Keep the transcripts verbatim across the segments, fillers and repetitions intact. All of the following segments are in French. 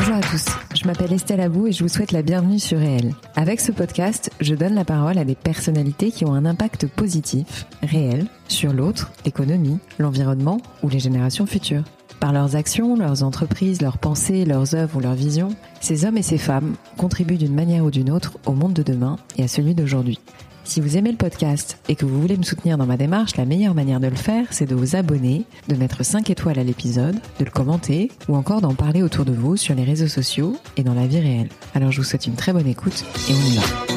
Bonjour à tous, je m'appelle Estelle Abou et je vous souhaite la bienvenue sur Réel. Avec ce podcast, je donne la parole à des personnalités qui ont un impact positif, réel, sur l'autre, l'économie, l'environnement ou les générations futures. Par leurs actions, leurs entreprises, leurs pensées, leurs œuvres ou leurs visions, ces hommes et ces femmes contribuent d'une manière ou d'une autre au monde de demain et à celui d'aujourd'hui. Si vous aimez le podcast et que vous voulez me soutenir dans ma démarche, la meilleure manière de le faire, c'est de vous abonner, de mettre cinq étoiles à l'épisode, de le commenter ou encore d'en parler autour de vous sur les réseaux sociaux et dans la vie réelle. Alors je vous souhaite une très bonne écoute et on y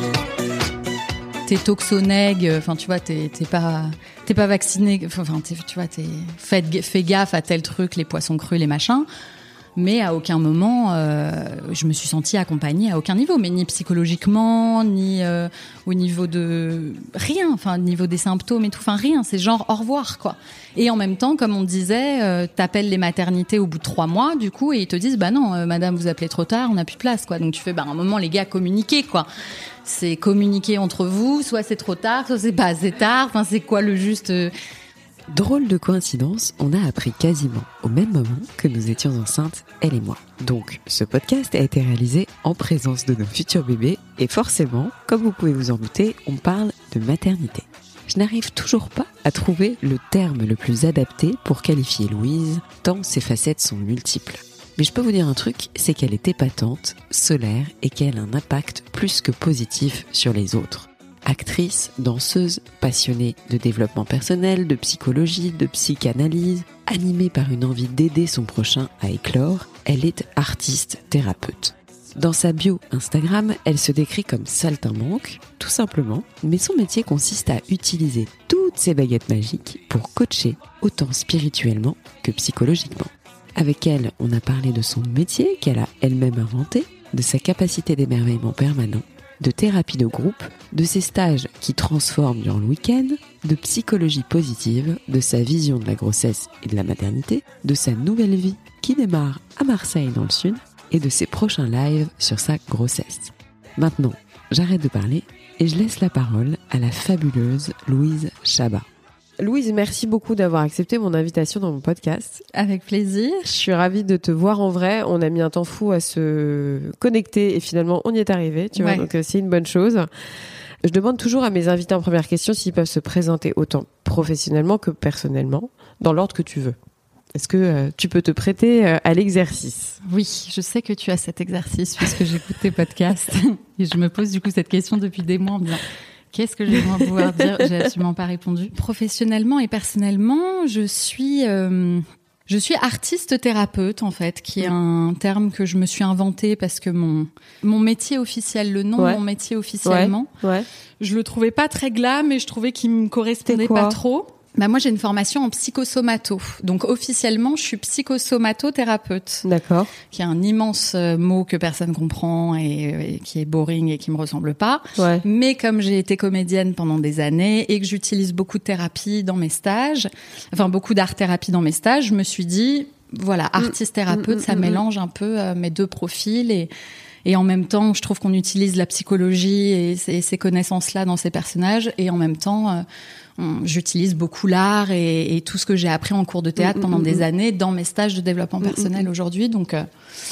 va. T'es toxonègue, enfin tu vois, t'es, t'es pas, t'es pas vacciné, enfin tu vois, t'es fais, fais gaffe à tel truc, les poissons crus, les machins. Mais à aucun moment, euh, je me suis sentie accompagnée à aucun niveau, mais ni psychologiquement, ni euh, au niveau de rien, enfin au niveau des symptômes et tout, enfin rien. C'est genre au revoir quoi. Et en même temps, comme on disait, euh, t'appelles les maternités au bout de trois mois, du coup, et ils te disent bah non, euh, madame, vous appelez trop tard, on n'a plus de place quoi. Donc tu fais bah à un moment les gars communiquez quoi. C'est communiquer entre vous, soit c'est trop tard, soit c'est pas assez tard. Enfin c'est quoi le juste euh... Drôle de coïncidence, on a appris quasiment au même moment que nous étions enceintes, elle et moi. Donc, ce podcast a été réalisé en présence de nos futurs bébés et forcément, comme vous pouvez vous en douter, on parle de maternité. Je n'arrive toujours pas à trouver le terme le plus adapté pour qualifier Louise, tant ses facettes sont multiples. Mais je peux vous dire un truc, c'est qu'elle est épatante, solaire et qu'elle a un impact plus que positif sur les autres. Actrice, danseuse, passionnée de développement personnel, de psychologie, de psychanalyse, animée par une envie d'aider son prochain à éclore, elle est artiste thérapeute. Dans sa bio Instagram, elle se décrit comme saltimbanque, tout simplement, mais son métier consiste à utiliser toutes ses baguettes magiques pour coacher autant spirituellement que psychologiquement. Avec elle, on a parlé de son métier qu'elle a elle-même inventé, de sa capacité d'émerveillement permanent, de thérapie de groupe, de ses stages qui transforment durant le week-end, de psychologie positive, de sa vision de la grossesse et de la maternité, de sa nouvelle vie qui démarre à Marseille dans le sud et de ses prochains lives sur sa grossesse. Maintenant, j'arrête de parler et je laisse la parole à la fabuleuse Louise Chabat. Louise, merci beaucoup d'avoir accepté mon invitation dans mon podcast. Avec plaisir. Je suis ravie de te voir en vrai. On a mis un temps fou à se connecter et finalement on y est arrivé, tu vois, ouais. Donc euh, c'est une bonne chose. Je demande toujours à mes invités en première question s'ils peuvent se présenter autant professionnellement que personnellement, dans l'ordre que tu veux. Est-ce que euh, tu peux te prêter euh, à l'exercice ? Oui, je sais que tu as cet exercice puisque j'écoute tes podcasts et je me pose du coup cette question depuis des mois en me disant... Qu'est-ce que j'aimerais pouvoir dire ? J'ai absolument pas répondu. Professionnellement et personnellement, je suis euh, je suis artiste thérapeute en fait, qui est un terme que je me suis inventé parce que mon mon métier officiel, le nom ouais. de mon métier officiellement, ouais. Ouais. je le trouvais pas très glam et je trouvais qu'il me correspondait pas trop. Bah moi j'ai une formation en psychosomato, donc officiellement je suis psychosomatothérapeute. D'accord. Qui est un immense mot que personne comprend et, et qui est boring et qui me ressemble pas. Ouais. Mais comme j'ai été comédienne pendant des années et que j'utilise beaucoup de thérapie dans mes stages, enfin beaucoup d'art-thérapie dans mes stages, je me suis dit voilà artiste-thérapeute, mmh, mmh, ça mmh, mélange un peu euh, mes deux profils et Et en même temps, je trouve qu'on utilise la psychologie et ces, ces connaissances-là dans ces personnages. Et en même temps, euh, on, j'utilise beaucoup l'art et, et tout ce que j'ai appris en cours de théâtre mmh, pendant mmh, des années dans mes stages de développement personnel mmh, aujourd'hui. Donc, euh,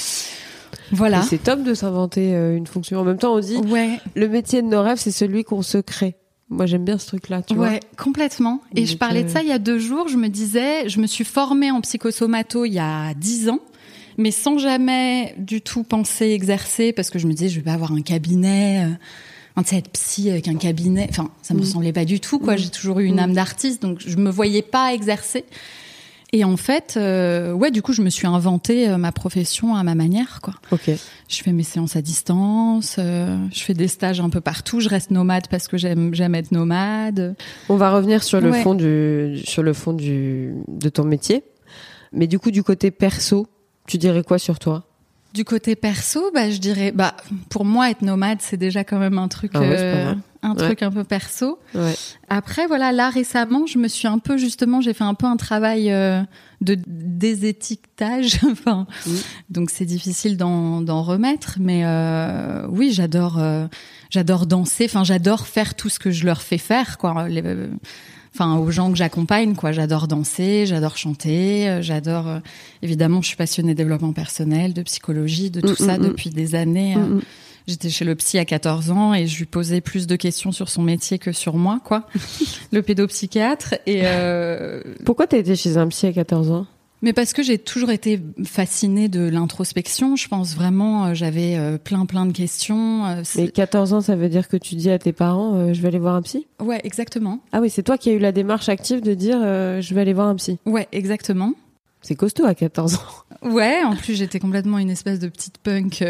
voilà. Et c'est top de s'inventer euh, une fonction. En même temps, on dit, ouais. Le métier de nos rêves, c'est celui qu'on se crée. Moi, j'aime bien ce truc-là, tu ouais, vois. Ouais, complètement. Et Donc, je parlais euh... de ça il y a deux jours. Je me disais, je me suis formée en psychosomato il y a dix ans. Mais sans jamais du tout penser exercer, parce que je me disais, je vais pas avoir un cabinet, euh, tu sais, être psy avec un cabinet. Enfin, ça me mmh. semblait pas du tout, quoi. Mmh. J'ai toujours eu une âme d'artiste, donc je me voyais pas exercer. Et en fait, euh, ouais, du coup, je me suis inventé euh, ma profession à ma manière, quoi. Ok. Je fais mes séances à distance, euh, je fais des stages un peu partout. Je reste nomade parce que j'aime, j'aime être nomade. On va revenir sur le ouais. fond du, sur le fond du, de ton métier. Mais du coup, du côté perso, tu dirais quoi sur toi ? Du côté perso, bah je dirais, bah pour moi être nomade c'est déjà quand même un truc, ah ouais, euh, un ouais. truc un peu perso. Ouais. Après voilà, là récemment je me suis un peu justement, j'ai fait un peu un travail euh, de désétiquetage. enfin, mmh. Donc c'est difficile d'en, d'en remettre, mais euh, oui j'adore, euh, j'adore danser. Enfin j'adore faire tout ce que je leur fais faire quoi. Les, enfin aux gens que j'accompagne, quoi. J'adore danser, j'adore chanter, j'adore euh, évidemment, je suis passionnée de développement personnel, de psychologie, de tout mmh, ça mmh, depuis des années. Mmh. Euh, J'étais chez le psy à quatorze ans et je lui posais plus de questions sur son métier que sur moi, quoi. Le pédopsychiatre. Et euh... Pourquoi t'as été chez un psy à quatorze ans ? Mais parce que j'ai toujours été fascinée de l'introspection. Je pense vraiment, j'avais plein plein de questions. Mais quatorze ans, ça veut dire que tu dis à tes parents, euh, je vais aller voir un psy ? Ouais, exactement. Ah oui, c'est toi qui as eu la démarche active de dire, euh, je vais aller voir un psy. Ouais, exactement. C'est costaud à quatorze ans. Ouais, en plus j'étais complètement une espèce de petite punk.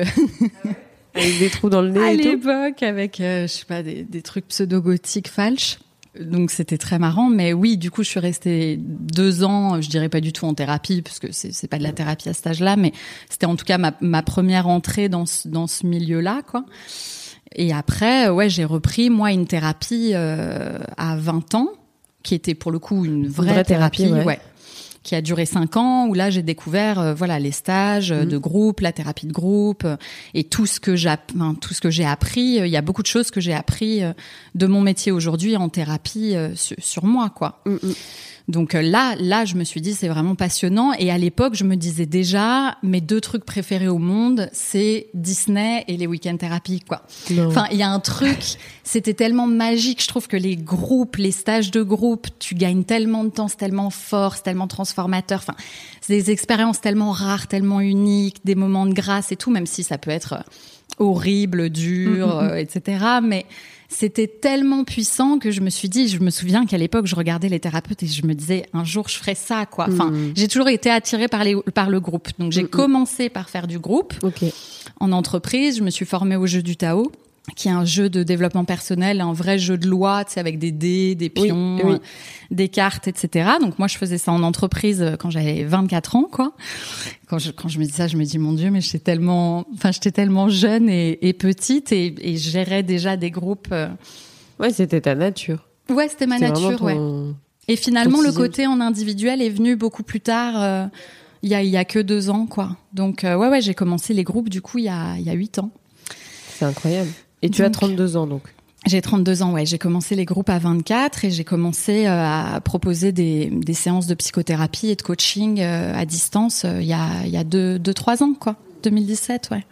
Avec des trous dans le nez à et tout. À l'époque, avec, euh, je sais pas, des, des trucs pseudo-gothiques falches. Donc, c'était très marrant. Mais oui, du coup, je suis restée deux ans, je dirais pas du tout en thérapie, parce que c'est, c'est pas de la thérapie à cet âge-là, mais c'était en tout cas ma, ma première entrée dans ce, dans ce milieu-là, quoi. Et après, ouais, j'ai repris, moi, une thérapie euh, à vingt ans, qui était pour le coup une vraie, une vraie thérapie, thérapie ouais. ouais. qui a duré cinq ans, où là j'ai découvert euh, voilà les stages mmh. de groupe, la thérapie de groupe euh, et tout ce que j'ai enfin, tout ce que j'ai appris. Il euh, y a beaucoup de choses que j'ai appris euh, de mon métier aujourd'hui en thérapie euh, sur, sur moi, quoi. Mmh. Donc euh, là, là, je me suis dit c'est vraiment passionnant. Et à l'époque, je me disais déjà mes deux trucs préférés au monde, c'est Disney et les week-end thérapies, quoi. Non. Enfin, il y a un truc, c'était tellement magique. Je trouve que les groupes, les stages de groupe, tu gagnes tellement de temps, c'est tellement fort, c'est tellement transformateur. Enfin, c'est des expériences tellement rares, tellement uniques, des moments de grâce et tout, même si ça peut être horrible, dur, mm-hmm. euh, et cetera. Mais c'était tellement puissant que je me suis dit, je me souviens qu'à l'époque, je regardais les thérapeutes et je me disais, un jour, je ferai ça, quoi. Enfin, mmh. j'ai toujours été attirée par, les, par le groupe. Donc, j'ai mmh. commencé par faire du groupe. Okay. En entreprise, je me suis formée au jeu du Tao, qui est un jeu de développement personnel, un vrai jeu de loi, tu sais, avec des dés, des pions, oui, oui. des cartes, et cetera. Donc, moi, je faisais ça en entreprise quand j'avais vingt-quatre ans, quoi. Quand je, quand je me dis ça, je me dis, mon Dieu, mais j'étais tellement, enfin, j'étais tellement jeune et, et petite et, et je gérais déjà des groupes. Euh... Ouais, c'était ta nature. Ouais, c'était ma c'était nature, ton... ouais. Et finalement, le côté en individuel est venu beaucoup plus tard, euh, il y a, il y a que deux ans, quoi. Donc, euh, ouais, ouais, j'ai commencé les groupes, du coup, il y a, il y a huit ans. C'est incroyable. Et tu donc, as trente-deux ans, donc? J'ai trente-deux ans, ouais. J'ai commencé les groupes à vingt-quatre et j'ai commencé euh, à proposer des, des séances de psychothérapie et de coaching euh, à distance euh, il y a, il y a deux, deux, trois ans, quoi. deux mille dix-sept, ouais.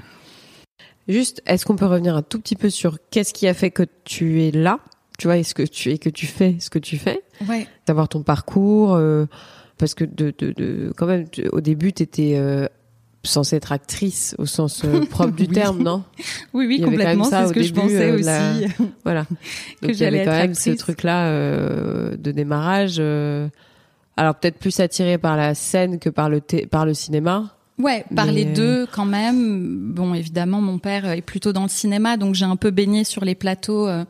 Juste, est-ce qu'on peut revenir un tout petit peu sur qu'est-ce qui a fait que tu es là? Tu vois, est-ce que tu es, que tu fais ce que tu fais? Ouais. D'avoir ton parcours, euh, parce que de, de, de, quand même, tu, au début, t'étais, euh, censée être actrice au sens euh, propre du oui. terme, non? Oui, oui, complètement. C'est ce que début, je pensais euh, aussi. La... Voilà. que Donc, j'allais il y avait quand être même actrice. ce truc-là euh, de démarrage. Euh... Alors peut-être plus attiré par la scène que par le thé... par le cinéma. Ouais, par mais... les deux quand même. Bon, évidemment, mon père est plutôt dans le cinéma, donc j'ai un peu baigné sur les plateaux. Euh...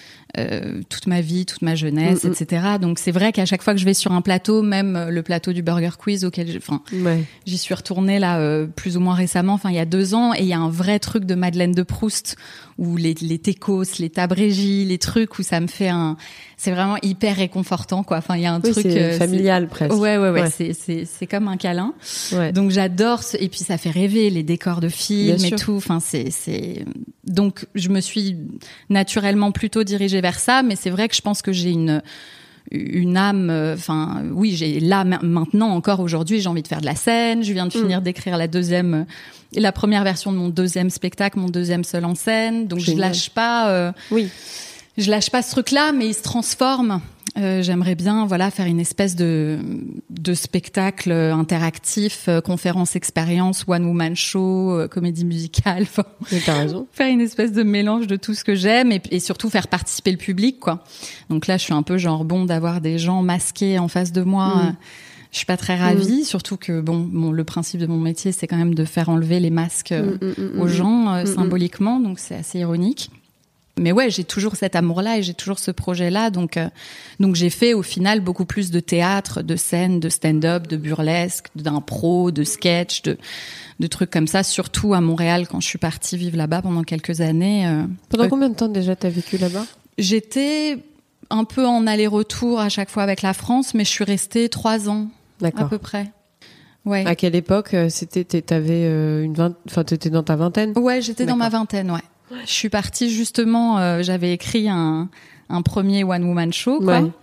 Euh, toute ma vie, toute ma jeunesse, mmh, et cetera. Donc c'est vrai qu'à chaque fois que je vais sur un plateau, même le plateau du Burger Quiz auquel, enfin, ouais. j'y suis retournée là euh, plus ou moins récemment, enfin il y a deux ans, et il y a un vrai truc de Madeleine de Proust où les les tecos, les tabrégies, les trucs où ça me fait un, c'est vraiment hyper réconfortant, quoi. Enfin il y a un oui, truc c'est euh, familial c'est... presque. Ouais ouais ouais, ouais. c'est c'est c'est comme un câlin. Ouais. Donc j'adore ce... et puis ça fait rêver les décors de films Bien et sûr. tout. Enfin c'est c'est donc je me suis naturellement plutôt dirigée vers ça, mais c'est vrai que je pense que j'ai une une âme, enfin euh, oui, j'ai là maintenant encore aujourd'hui, j'ai envie de faire de la scène. Je viens de finir mmh. d'écrire la deuxième, la première version de mon deuxième spectacle, mon deuxième seul en scène. Donc Génial. je lâche pas, euh, oui, je lâche pas ce truc-là, mais il se transforme. Euh, j'aimerais bien, voilà, faire une espèce de de spectacle interactif, euh, conférence expérience, one woman show, euh, comédie musicale. Mais t'as raison. Faire une espèce de mélange de tout ce que j'aime et, et surtout faire participer le public, quoi. Donc là, je suis un peu genre bon d'avoir des gens masqués en face de moi. Mmh. Euh, je suis pas très ravie, mmh. surtout que bon, bon, le principe de mon métier, c'est quand même de faire enlever les masques euh, mmh, mmh, aux gens euh, mmh. symboliquement, donc c'est assez ironique. Mais ouais, j'ai toujours cet amour-là et j'ai toujours ce projet-là. Donc, euh, donc j'ai fait au final beaucoup plus de théâtre, de scène, de stand-up, de burlesque, d'impro, de sketch, de, de trucs comme ça. Surtout à Montréal, quand je suis partie vivre là-bas pendant quelques années. Euh, pendant euh, combien de temps déjà t'as vécu là-bas? J'étais un peu en aller-retour à chaque fois avec la France, mais je suis restée trois ans D'accord. à peu près. Ouais. À quelle époque c'était? T'avais une vingt... enfin, t'étais dans ta vingtaine? Ouais, j'étais D'accord. dans ma vingtaine, ouais. Je suis partie justement, euh, j'avais écrit un, un premier one woman show, quoi. Ouais.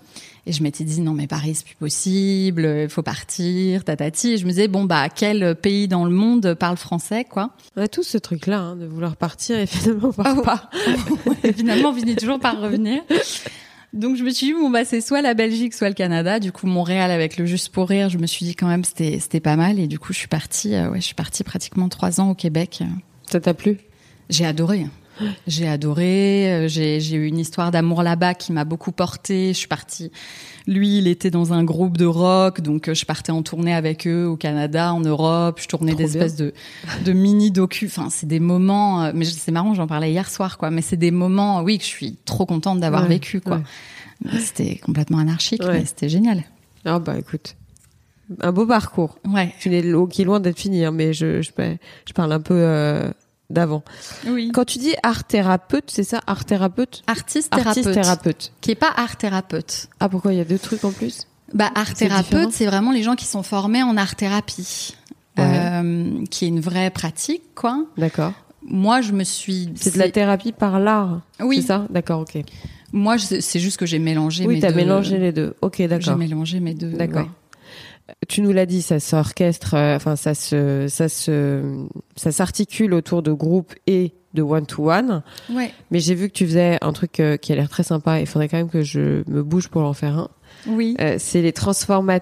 Et je m'étais dit non mais Paris c'est plus possible, il faut partir, tatati. Et je me disais bon bah quel pays dans le monde parle français quoi. On a tous ce truc-là hein, de vouloir partir et finalement on part oh. pas. Et finalement on finit toujours par revenir. Donc je me suis dit bon bah c'est soit la Belgique soit le Canada. Du coup Montréal avec le Juste pour rire, je me suis dit quand même c'était c'était pas mal et du coup je suis partie euh, ouais je suis partie pratiquement trois ans au Québec. Ça t'a plu? J'ai adoré. J'ai adoré, j'ai, j'ai eu une histoire d'amour là-bas qui m'a beaucoup portée. Je suis partie, lui, il était dans un groupe de rock, donc je partais en tournée avec eux au Canada, en Europe. Je tournais Trop des bien. espèces de, de mini docu. Enfin, c'est des moments, mais c'est marrant, j'en parlais hier soir, quoi. Mais c'est des moments, oui, que je suis trop contente d'avoir ouais, vécu, quoi. Ouais. C'était complètement anarchique, ouais. mais c'était génial. Ah bah écoute, un beau parcours. Ouais. Qui est loin d'être fini, hein, mais je, je, je parle un peu. Euh... d'avant. Oui. Quand tu dis art thérapeute, c'est ça, art thérapeute? Artiste thérapeute. Artiste thérapeute. Qui est pas art thérapeute. Ah, pourquoi il y a deux trucs en plus? Bah, art c'est thérapeute, différent. C'est vraiment les gens qui sont formés en art thérapie. Ouais. Euh, qui est une vraie pratique, quoi. D'accord. Moi, je me suis... C'est, c'est de la thérapie par l'art. Oui. C'est ça? D'accord, ok. Moi, je, c'est juste que j'ai mélangé oui, mes deux. Oui, t'as mélangé les deux. Ok, d'accord. J'ai mélangé mes deux. D'accord. Ouais. Tu nous l'as dit, ça s'orchestre, enfin, euh, ça se, ça se, ça s'articule autour de groupes et de one-to-one. Ouais. Mais j'ai vu que tu faisais un truc euh, qui a l'air très sympa. Il faudrait quand même que je me bouge pour en faire un. Oui. Euh, c'est les Transformative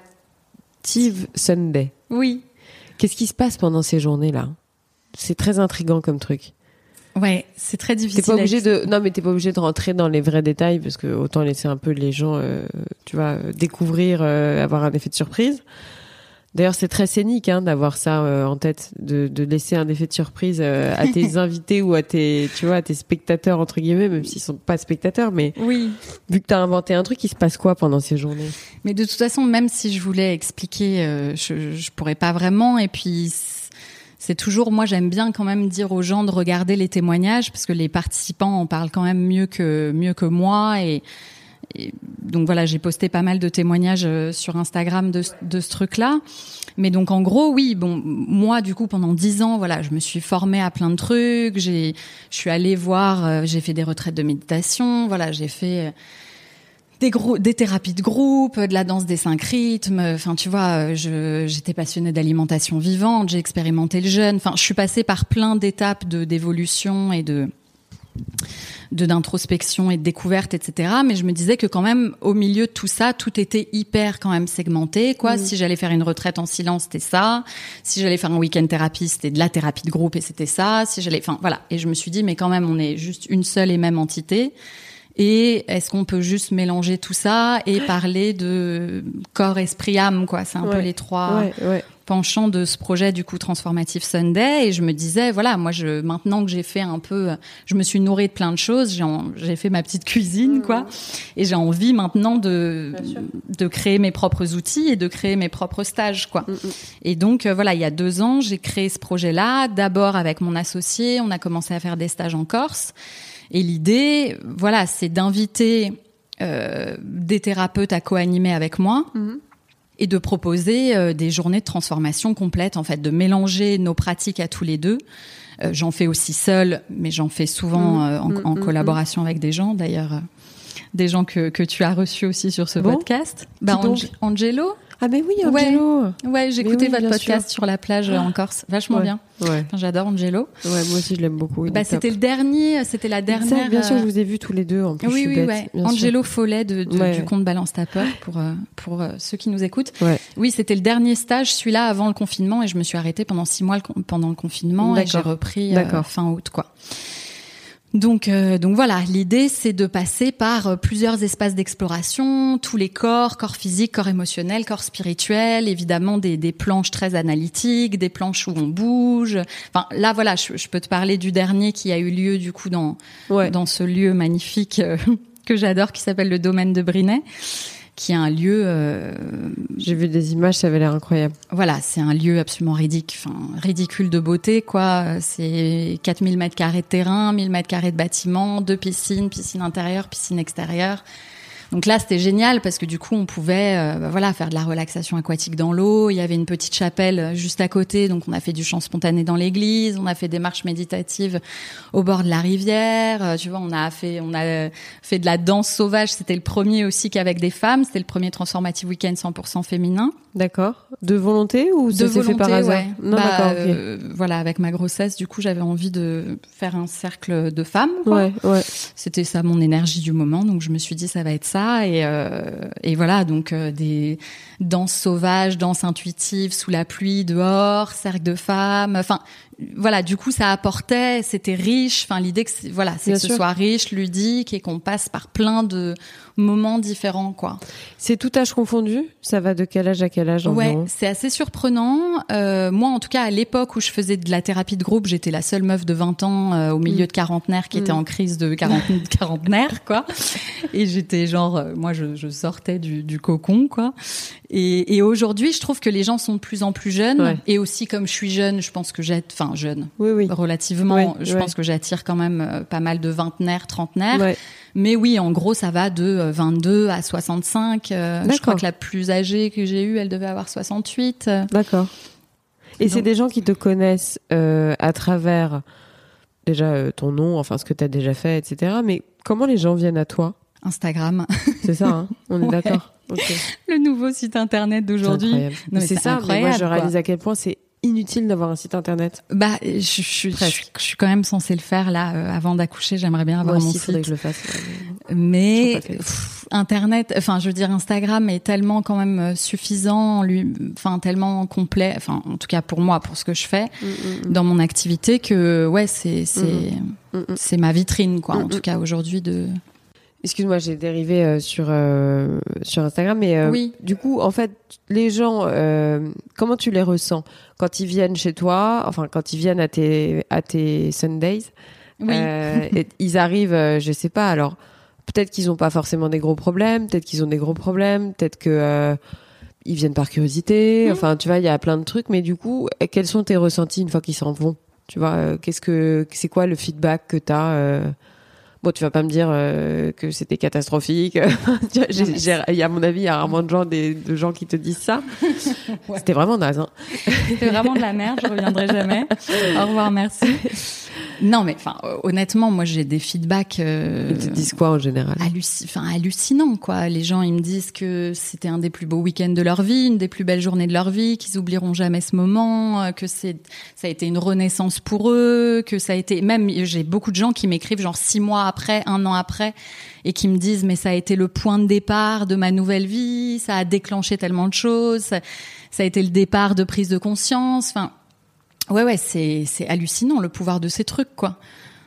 Sunday. Oui. Qu'est-ce qui se passe pendant ces journées-là? C'est très intriguant comme truc. Ouais, c'est très difficile. T'es pas obligé de, non, mais t'es pas obligé de rentrer dans les vrais détails parce que autant laisser un peu les gens, euh, tu vois, découvrir, euh, avoir un effet de surprise. D'ailleurs, c'est très scénique, hein, d'avoir ça euh, en tête, de, de laisser un effet de surprise euh, à tes invités ou à tes, tu vois, à tes spectateurs entre guillemets, même s'ils sont pas spectateurs, mais oui. Vu que t'as inventé un truc, il se passe quoi pendant ces journées? Mais de toute façon, même si je voulais expliquer, euh, je, je pourrais pas vraiment. Et puis. C'est toujours, moi j'aime bien quand même dire aux gens de regarder les témoignages parce que les participants en parlent quand même mieux que mieux que moi et, et donc voilà, j'ai posté pas mal de témoignages sur Instagram de, de ce truc-là. Mais donc en gros, oui, bon, moi du coup pendant dix ans, voilà, je me suis formée à plein de trucs. J'ai, je suis allée voir, j'ai fait des retraites de méditation, voilà, j'ai fait des gros, des thérapies de groupe, de la danse des cinq rythmes. Enfin, tu vois, je, j'étais passionnée d'alimentation vivante, j'ai expérimenté le jeûne. Enfin, je suis passée par plein d'étapes de, d'évolution et de, de, d'introspection et de découverte, et cetera. Mais je me disais que quand même, au milieu de tout ça, tout était hyper quand même segmenté, quoi. Mmh. Si j'allais faire une retraite en silence, c'était ça. Si j'allais faire un week-end thérapie, c'était de la thérapie de groupe et c'était ça. Si j'allais, enfin, voilà. Et je me suis dit, mais quand même, on est juste une seule et même entité. Et est-ce qu'on peut juste mélanger tout ça et parler de corps, esprit, âme, quoi. C'est un ouais, peu les trois ouais, ouais. penchants de ce projet, du coup, Transformative Sunday. Et je me disais, voilà, moi, je, maintenant que j'ai fait un peu, je me suis nourrie de plein de choses, j'ai, en, j'ai fait ma petite cuisine, mmh. quoi. Et j'ai envie maintenant de, de créer mes propres outils et de créer mes propres stages, quoi. Mmh. Et donc, euh, voilà, il y a deux ans, j'ai créé ce projet-là. D'abord avec mon associé, on a commencé à faire des stages en Corse. Et l'idée, voilà, c'est d'inviter euh, des thérapeutes à co-animer avec moi mmh. et de proposer euh, des journées de transformation complètes, en fait, de mélanger nos pratiques à tous les deux. Euh, j'en fais aussi seule, mais j'en fais souvent euh, en, mmh, en mmh, collaboration mmh. avec des gens, d'ailleurs, euh, des gens que, que tu as reçus aussi sur ce bon. podcast. Bah, Ange- Angelo. Ah mais oui, Angelo. Ouais, ouais j'ai écouté oui, votre podcast sûr. Sur la plage en Corse, vachement ouais. bien. Ouais. Enfin, j'adore Angelo. Ouais, moi aussi je l'aime beaucoup. Bah, c'était le dernier, c'était la dernière. Ça, bien sûr, je vous ai vus tous les deux en plus. Oui, je suis oui, bête, ouais. bien Angelo sûr. Follet de, de, ouais. du compte Balance ta peur pour euh, pour euh, ceux qui nous écoutent. Ouais. Oui, c'était le dernier stage, celui-là avant le confinement, et je me suis arrêtée pendant six mois le, pendant le confinement D'accord. et j'ai repris euh, fin août, quoi. Donc, euh, donc voilà, l'idée c'est de passer par euh, plusieurs espaces d'exploration, tous les corps, corps physique, corps émotionnel, corps spirituel, évidemment des, des planches très analytiques, des planches où on bouge. Enfin là voilà, je, je peux te parler du dernier qui a eu lieu du coup dans ouais. dans ce lieu magnifique euh, que j'adore, qui s'appelle le domaine de Brinet, qui est un lieu... Euh, J'ai vu des images, ça avait l'air incroyable. Voilà, c'est un lieu absolument ridicule, enfin, ridicule de beauté, quoi. C'est quatre mille mètres carrés de terrain, mille mètres carrés de bâtiments, deux piscines, piscine intérieure, piscine extérieure. Donc là, c'était génial parce que du coup, on pouvait, euh, bah, voilà, faire de la relaxation aquatique dans l'eau. Il y avait une petite chapelle juste à côté, donc on a fait du chant spontané dans l'église. On a fait des marches méditatives au bord de la rivière. Euh, tu vois, on a fait, on a fait de la danse sauvage. C'était le premier aussi qu'avec des femmes. C'était le premier Transformative Weekend cent pour cent féminin. D'accord. De volonté ou ça de s'est volonté, fait par hasard? Ouais. Non, bah, d'accord. Okay. Euh, voilà, avec ma grossesse, du coup, j'avais envie de faire un cercle de femmes. Quoi. Ouais, ouais. C'était ça mon énergie du moment, donc je me suis dit ça va être ça et euh, et voilà donc euh, des danses sauvages, danses intuitives sous la pluie dehors, cercle de femmes, enfin voilà, du coup ça apportait, c'était riche, enfin l'idée que c'est, voilà, c'est Bien que sûr. ce soit riche, ludique et qu'on passe par plein de moments différents quoi. C'est tout âge confondu? Ça va de quel âge à quel âge environ? Ouais, c'est assez surprenant. Euh, moi, en tout cas, à l'époque où je faisais de la thérapie de groupe, j'étais la seule meuf de vingt ans euh, au milieu mmh. de quarantenaires qui mmh. était en crise de quarantenaire, quoi. Et j'étais genre, euh, moi, je, je sortais du, du cocon, quoi. Et, et aujourd'hui, je trouve que les gens sont de plus en plus jeunes. Ouais. Et aussi, comme je suis jeune, je pense que j'ai, enfin jeune, oui, oui. relativement, ouais, je ouais. pense que j'attire quand même euh, pas mal de vingtenaires, trentenaires. Ouais. Mais oui, en gros, ça va de vingt-deux à soixante-cinq. Euh, je crois que la plus âgée que j'ai eue, elle devait avoir soixante-huit. D'accord. Et Donc... c'est des gens qui te connaissent euh, à travers déjà euh, ton nom, enfin ce que tu as déjà fait, et cetera. Mais comment les gens viennent à toi? Instagram. C'est ça, hein, on est ouais. d'accord. Okay. Le nouveau site internet d'aujourd'hui. C'est, incroyable. Non, mais c'est, c'est ça, incroyable, mais moi je réalise quoi. À quel point c'est inutile d'avoir un site internet. Bah, je, je, je, je, je suis quand même censée le faire là euh, avant d'accoucher. J'aimerais bien avoir moi mon aussi, site. Faudrait que je le fasse. Mais pff, internet, enfin, je veux dire, Instagram est tellement quand même suffisant, lui, enfin tellement complet. Enfin, en tout cas pour moi, pour ce que je fais mm-hmm. dans mon activité, que ouais, c'est c'est mm-hmm. c'est ma vitrine quoi. Mm-hmm. En tout cas aujourd'hui de. Excuse-moi, j'ai dérivé euh, sur euh, sur Instagram, mais euh, oui. du coup, en fait, les gens, euh, comment tu les ressens quand ils viennent chez toi, enfin quand ils viennent à tes à tes Sundays, oui. euh, et ils arrivent, euh, je sais pas, alors peut-être qu'ils ont pas forcément des gros problèmes, peut-être qu'ils ont des gros problèmes, peut-être que euh, ils viennent par curiosité, mmh. enfin tu vois, il y a plein de trucs, mais du coup, quels sont tes ressentis une fois qu'ils s'en vont? Tu vois, euh, qu'est-ce que c'est quoi le feedback que t'as euh... Bon, tu vas pas me dire euh, que c'était catastrophique. j'ai, j'ai, il y a, à mon avis, il y a rarement de gens, des, de gens qui te disent ça. Ouais. C'était vraiment naze. Hein. C'était vraiment de la merde. Je reviendrai jamais. Au revoir, merci. Non, mais enfin, honnêtement, moi, j'ai des feedbacks. Euh, ils te disent quoi en général? halluc- enfin, hallucinants, quoi. Les gens, ils me disent que c'était un des plus beaux week-ends de leur vie, une des plus belles journées de leur vie, qu'ils oublieront jamais ce moment, que c'est, ça a été une renaissance pour eux, que ça a été. Même, j'ai beaucoup de gens qui m'écrivent genre six mois après, un an après, et qui me disent mais ça a été le point de départ de ma nouvelle vie, ça a déclenché tellement de choses, ça, ça a été le départ de prise de conscience. Enfin, ouais, ouais, c'est c'est hallucinant le pouvoir de ces trucs, quoi.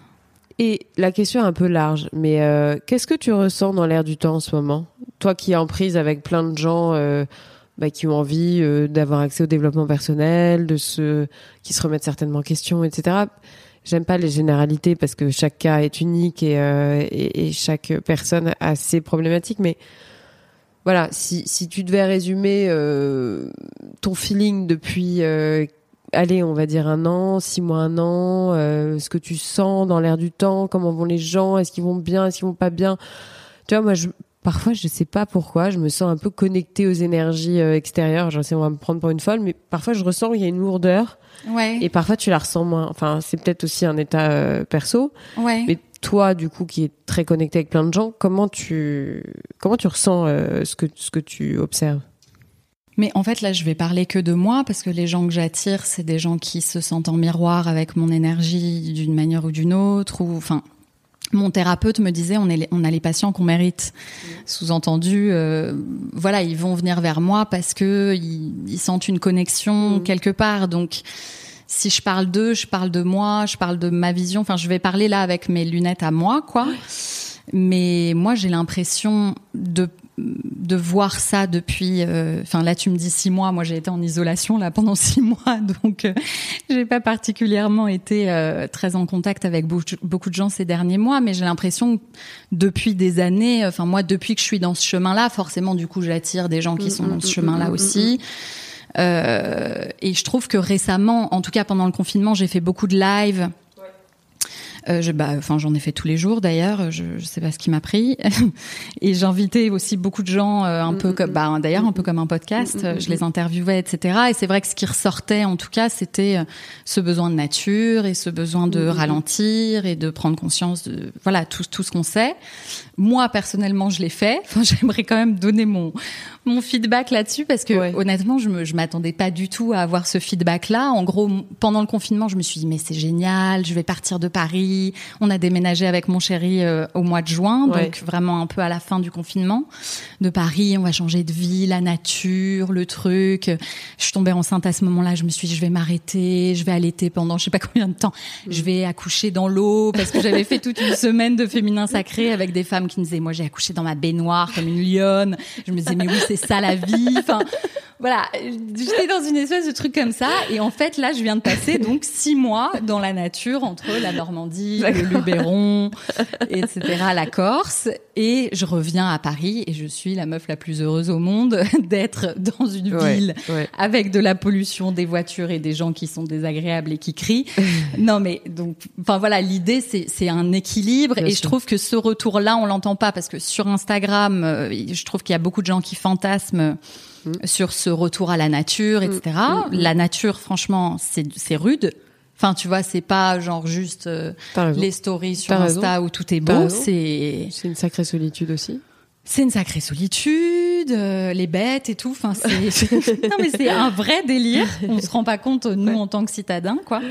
Et la question est un peu large, mais euh, qu'est-ce que tu ressens dans l'air du temps en ce moment? Toi qui es en prise avec plein de gens euh, bah, qui ont envie euh, d'avoir accès au développement personnel, de se, qui se remettent certainement en question, et cetera. J'aime pas les généralités parce que chaque cas est unique et, euh, et, et chaque personne a ses problématiques. Mais voilà, si, si tu devais résumer euh, ton feeling depuis, euh, allez, on va dire un an, six mois, un an, euh, ce que tu sens dans l'air du temps, comment vont les gens, est-ce qu'ils vont bien, est-ce qu'ils vont pas bien. Tu vois, moi, je, parfois, je sais pas pourquoi, je me sens un peu connectée aux énergies euh, extérieures. Je sais, on va me prendre pour une folle, mais parfois, je ressens qu'il y a une lourdeur. Ouais. Et parfois, tu la ressens moins. Enfin, c'est peut-être aussi un état euh, perso. Ouais. Mais toi, du coup, qui est très connecté avec plein de gens, comment tu, comment tu ressens euh, ce que, ce que tu observes? Mais en fait, là, je vais parler que de moi, parce que les gens que j'attire, c'est des gens qui se sentent en miroir avec mon énergie d'une manière ou d'une autre, ou, enfin, mon thérapeute me disait, on, est les, on a les patients qu'on mérite. Mmh. Sous-entendu, euh, voilà, ils vont venir vers moi parce que ils, ils sentent une connexion mmh. quelque part. Donc, si je parle d'eux, je parle de moi, je parle de ma vision. Enfin, je vais parler là avec mes lunettes à moi, quoi. Ouais. Mais moi, j'ai l'impression de de voir ça depuis. Enfin, euh, là, tu me dis six mois. Moi, j'ai été en isolation là pendant six mois, donc euh, j'ai pas particulièrement été euh, très en contact avec beaucoup, beaucoup de gens ces derniers mois. Mais j'ai l'impression que depuis des années. Enfin, moi, depuis que je suis dans ce chemin-là, forcément, du coup, j'attire des gens qui sont dans ce chemin-là aussi. Euh, et je trouve que récemment, en tout cas pendant le confinement, j'ai fait beaucoup de lives. Euh, je, bah, enfin, j'en ai fait tous les jours d'ailleurs. Je, je sais pas ce qui m'a pris. Et j'invitais aussi beaucoup de gens, euh, un mmh, peu comme, bah, d'ailleurs, un peu comme un podcast. Mmh, je les interviewais, et cetera. Et c'est vrai que ce qui ressortait, en tout cas, c'était ce besoin de nature et ce besoin de mmh, ralentir et de prendre conscience de, voilà, tout, tout ce qu'on sait. Moi, personnellement, je l'ai fait. Enfin, j'aimerais quand même donner mon, mon feedback là-dessus parce que, ouais. honnêtement, je me, je m'attendais pas du tout à avoir ce feedback-là. En gros, pendant le confinement, je me suis dit, mais c'est génial, je vais partir de Paris. On a déménagé avec mon chéri euh, au mois de juin, ouais. donc vraiment un peu à la fin du confinement. De Paris, on va changer de vie, la nature, le truc. Je suis tombée enceinte à ce moment-là, je me suis dit, je vais m'arrêter, je vais allaiter pendant je sais pas combien de temps. Mmh. Je vais accoucher dans l'eau parce que j'avais fait toute une semaine de féminin sacré avec des femmes qui me disaient, moi j'ai accouché dans ma baignoire comme une lionne. Je me disais, mais oui, c'est ça la vie. Enfin, voilà, j'étais dans une espèce de truc comme ça. Et en fait, là, je viens de passer donc six mois dans la nature entre la Normandie, D'accord. le Luberon, et cetera, la Corse. Et je reviens à Paris et je suis la meuf la plus heureuse au monde d'être dans une ouais, ville ouais. avec de la pollution, des voitures et des gens qui sont désagréables et qui crient. Non, mais donc, enfin voilà, l'idée, c'est, c'est un équilibre. Bien et sûr. Je trouve que ce retour-là, on l'entend pas parce que sur Instagram, je trouve qu'il y a beaucoup de gens qui fantasment Mmh. sur ce retour à la nature, et cetera. Mmh. La nature, franchement, c'est, c'est rude. Enfin, tu vois, c'est pas genre juste euh, les stories sur T'as Insta raison. Où tout est beau. C'est... c'est une sacrée solitude aussi. C'est une sacrée solitude, euh, les bêtes et tout. Enfin, c'est non mais c'est un vrai délire. On se rend pas compte nous ouais. en tant que citadins, quoi.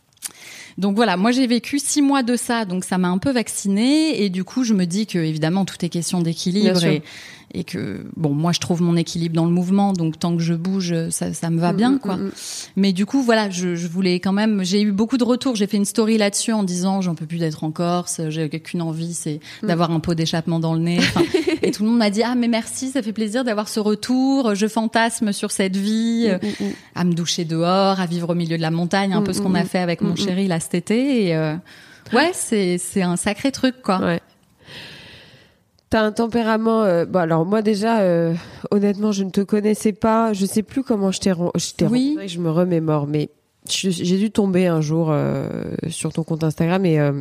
Donc voilà, moi j'ai vécu six mois de ça, donc ça m'a un peu vaccinée et du coup je me dis que évidemment tout est question d'équilibre et, et que bon moi je trouve mon équilibre dans le mouvement, donc tant que je bouge ça, ça me va mmh, bien quoi. Mmh. Mais du coup voilà, je, je voulais quand même, j'ai eu beaucoup de retours, j'ai fait une story là-dessus en disant j'en peux plus d'être en Corse, j'ai qu'une envie c'est mmh. d'avoir un pot d'échappement dans le nez. Enfin, et tout le monde m'a dit ah mais merci, ça fait plaisir d'avoir ce retour, je fantasme sur cette vie, mmh, mmh. à me doucher dehors, à vivre au milieu de la montagne, un mmh, peu ce qu'on mmh. a fait avec mmh. mon chéri là cet été et euh, ouais c'est c'est un sacré truc quoi. Ouais. T'as un tempérament euh, bon alors moi déjà euh, honnêtement je ne te connaissais pas, je sais plus comment je t'ai je t'ai oui. rencontré, je me remémore mais je, j'ai dû tomber un jour euh, sur ton compte Instagram et euh,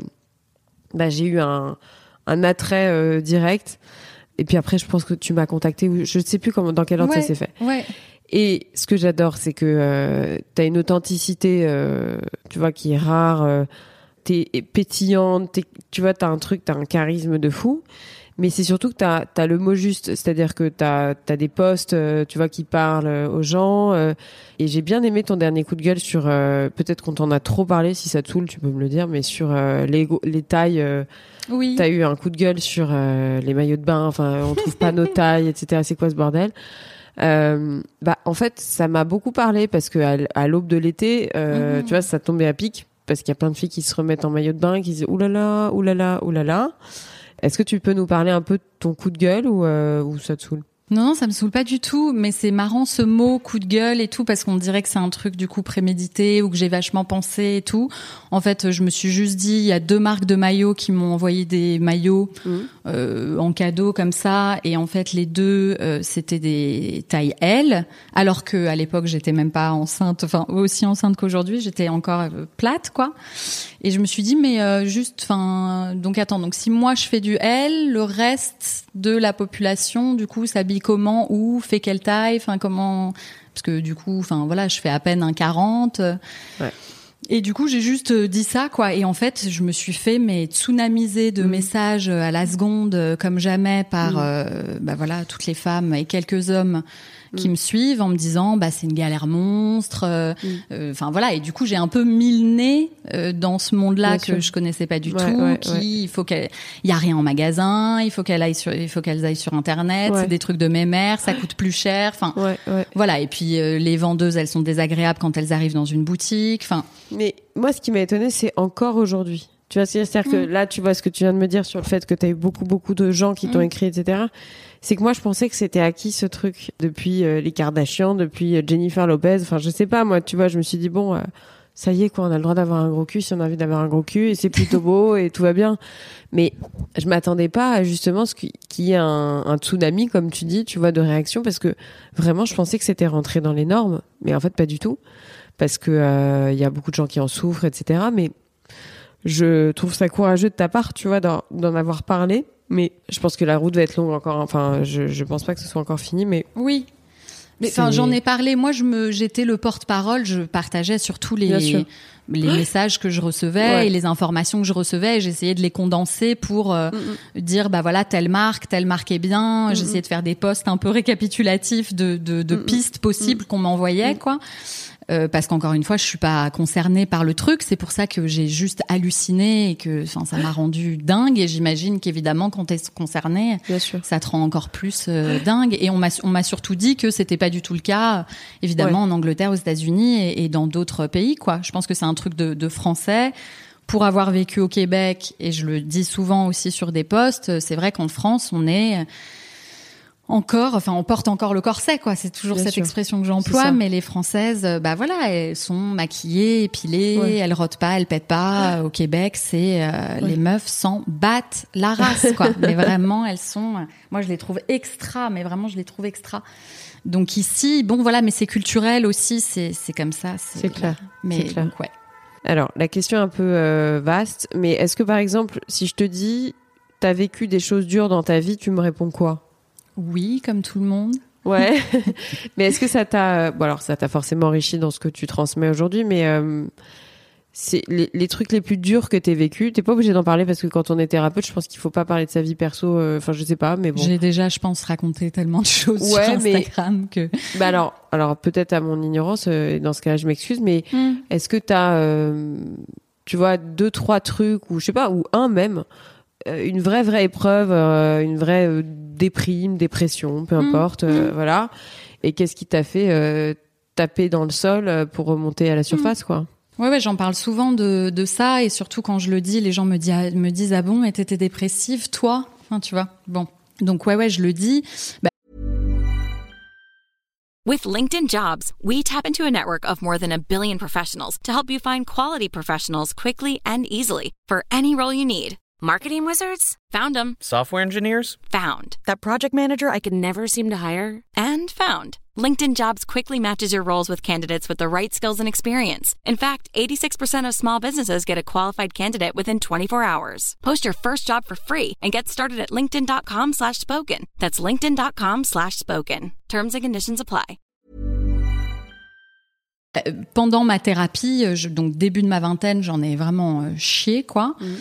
bah j'ai eu un un attrait euh, direct et puis après je pense que tu m'as contacté ou je ne sais plus comment dans quel ordre ouais. ça s'est fait. Ouais. Et ce que j'adore, c'est que euh, t'as une authenticité, euh, tu vois, qui est rare. Euh, t'es pétillante, t'es, tu vois, t'as un truc, t'as un charisme de fou. Mais c'est surtout que t'as, t'as le mot juste, c'est-à-dire que t'as, t'as des posts, euh, tu vois, qui parlent aux gens. Euh, et j'ai bien aimé ton dernier coup de gueule sur, euh, peut-être qu'on t'en a trop parlé, si ça te saoule, tu peux me le dire, mais sur euh, les, les tailles. Euh, oui. T'as eu un coup de gueule sur euh, les maillots de bain. Enfin, on trouve pas nos tailles, et cetera. C'est quoi ce bordel? Euh, bah en fait ça m'a beaucoup parlé parce que à, à l'aube de l'été euh, mmh. tu vois ça tombait à pic parce qu'il y a plein de filles qui se remettent en maillot de bain qui disent oulala oulala oulala. Est-ce que tu peux nous parler un peu de ton coup de gueule ou euh, ou ça te saoule? Non, non, ça me saoule pas du tout, mais c'est marrant ce mot coup de gueule et tout parce qu'on dirait que c'est un truc du coup prémédité ou que j'ai vachement pensé et tout. En fait, je me suis juste dit, il y a deux marques de maillots qui m'ont envoyé des maillots mmh. euh, en cadeau comme ça, et en fait les deux euh, c'était des tailles L, alors que à l'époque j'étais même pas enceinte, enfin aussi enceinte qu'aujourd'hui, j'étais encore euh, plate quoi. Et je me suis dit mais euh, juste, enfin donc attends, donc si moi je fais du L, le reste de la population du coup s'habille comment, où, fait quelle taille, enfin comment, parce que du coup, enfin voilà, je fais à peine un quarante. Ouais. Et du coup, j'ai juste dit ça, quoi. Et en fait, je me suis fait mais tsunamiser de mmh. messages à la seconde, comme jamais, par mmh. euh, bah voilà toutes les femmes et quelques hommes qui mmh. me suivent en me disant bah c'est une galère monstre. Enfin mmh. euh, voilà. Et du coup, j'ai un peu mis le nez euh, dans ce monde-là Bien que sûr. Je connaissais pas du ouais, tout. Ouais, qui ouais. il faut qu'elle, il y a rien en magasin. Il faut qu'elle aille sur, il faut qu'elles aillent sur internet. Ouais. C'est des trucs de mémère, ça coûte plus cher. Enfin ouais, ouais. voilà. Et puis euh, les vendeuses, elles sont désagréables quand elles arrivent dans une boutique. Enfin. Mais moi, ce qui m'a étonnée, c'est encore aujourd'hui. Tu vois, c'est-à-dire que mmh. là, tu vois ce que tu viens de me dire sur le fait que tu as eu beaucoup, beaucoup de gens qui mmh. t'ont écrit, et cetera. C'est que moi, je pensais que c'était acquis ce truc depuis euh, les Kardashians, depuis euh, Jennifer Lopez. Enfin, je sais pas, moi, tu vois, je me suis dit, bon, euh, ça y est, quoi, on a le droit d'avoir un gros cul si on a envie d'avoir un gros cul et c'est plutôt beau et tout va bien. Mais je m'attendais pas à justement ce qu'il y ait un, un tsunami, comme tu dis, tu vois, de réaction, parce que vraiment, je pensais que c'était rentré dans les normes. Mais en fait, pas du tout. Parce que, euh, y a beaucoup de gens qui en souffrent, et cetera. Mais je trouve ça courageux de ta part, tu vois, d'en, d'en avoir parlé. Mais je pense que la route va être longue encore. Enfin, je, je pense pas que ce soit encore fini, mais. Oui. Mais enfin, j'en ai parlé. Moi, je me, j'étais le porte-parole. Je partageais surtout les, les messages que je recevais ouais. et les informations que je recevais. Et j'essayais de les condenser pour euh, mm-hmm. dire, bah voilà, telle marque, telle marque est bien. Mm-hmm. J'essayais de faire des posts un peu récapitulatifs de, de, de mm-hmm. pistes possibles mm-hmm. qu'on m'envoyait, mm-hmm. quoi. Euh, parce qu'encore une fois, je suis pas concernée par le truc. C'est pour ça que j'ai juste halluciné et que, enfin, ça m'a rendu dingue. Et j'imagine qu'évidemment, quand t'es concernée, ça te rend encore plus euh, dingue. Et on m'a, on m'a surtout dit que c'était pas du tout le cas, évidemment, ouais. en Angleterre, aux États-Unis et, et dans d'autres pays, quoi. Je pense que c'est un truc de, de français. Pour avoir vécu au Québec, et je le dis souvent aussi sur des posts, c'est vrai qu'en France, on est encore, enfin, on porte encore le corset, quoi. C'est toujours Bien cette sûr. expression que j'emploie, mais les Françaises, bah voilà, elles sont maquillées, épilées, ouais. elles rôtent pas, elles pètent pas. Ouais. Au Québec, c'est euh, ouais. les meufs s'en battent la race, quoi. Mais vraiment, elles sont. Moi, je les trouve extra, mais vraiment, je les trouve extra. Donc ici, bon, voilà, mais c'est culturel aussi, c'est c'est comme ça. C'est, c'est clair. Mais c'est clair. Donc, ouais. Alors, la question est un peu euh, vaste, mais est-ce que par exemple, si je te dis, t'as vécu des choses dures dans ta vie, tu me réponds quoi ? Oui, comme tout le monde. Ouais. Mais est-ce que ça t'a... Bon, alors, ça t'a forcément enrichi dans ce que tu transmets aujourd'hui, mais euh, c'est les, les trucs les plus durs que t'aies vécu. T'es pas obligé d'en parler parce que quand on est thérapeute, je pense qu'il faut pas parler de sa vie perso. Enfin, euh, je sais pas, mais bon. J'ai déjà, je pense, raconté tellement de choses ouais, sur Instagram mais... que... Bah alors, alors peut-être à mon ignorance, euh, dans ce cas-là, je m'excuse, mais mm. est-ce que t'as, euh, tu vois, deux, trois trucs, ou je sais pas, ou un même... une vraie vraie épreuve, euh, une vraie euh, déprime, dépression, peu importe, mmh. euh, mmh. voilà. Et qu'est-ce qui t'a fait euh, taper dans le sol pour remonter à la surface, mmh. quoi. Ouais, ouais, j'en parle souvent de de ça, et surtout quand je le dis, les gens me disent me disent ah bon, et t'étais dépressive, toi, enfin, tu vois. Bon, donc ouais, ouais, je le dis. Bah... With LinkedIn Jobs, we tap into a network of more than a billion professionals to help you find quality professionals quickly and easily for any role you need. Marketing wizards? Found them. Software engineers? Found. That project manager I could never seem to hire? And found. LinkedIn Jobs quickly matches your roles with candidates with the right skills and experience. In fact, eighty-six percent of small businesses get a qualified candidate within twenty-four hours. Post your first job for free and get started at linkedin.com slash spoken. That's linkedin.com slash spoken. Terms and conditions apply. Pendant ma thérapie, je, donc début de ma vingtaine, j'en ai vraiment euh, chié, quoi. Mmh.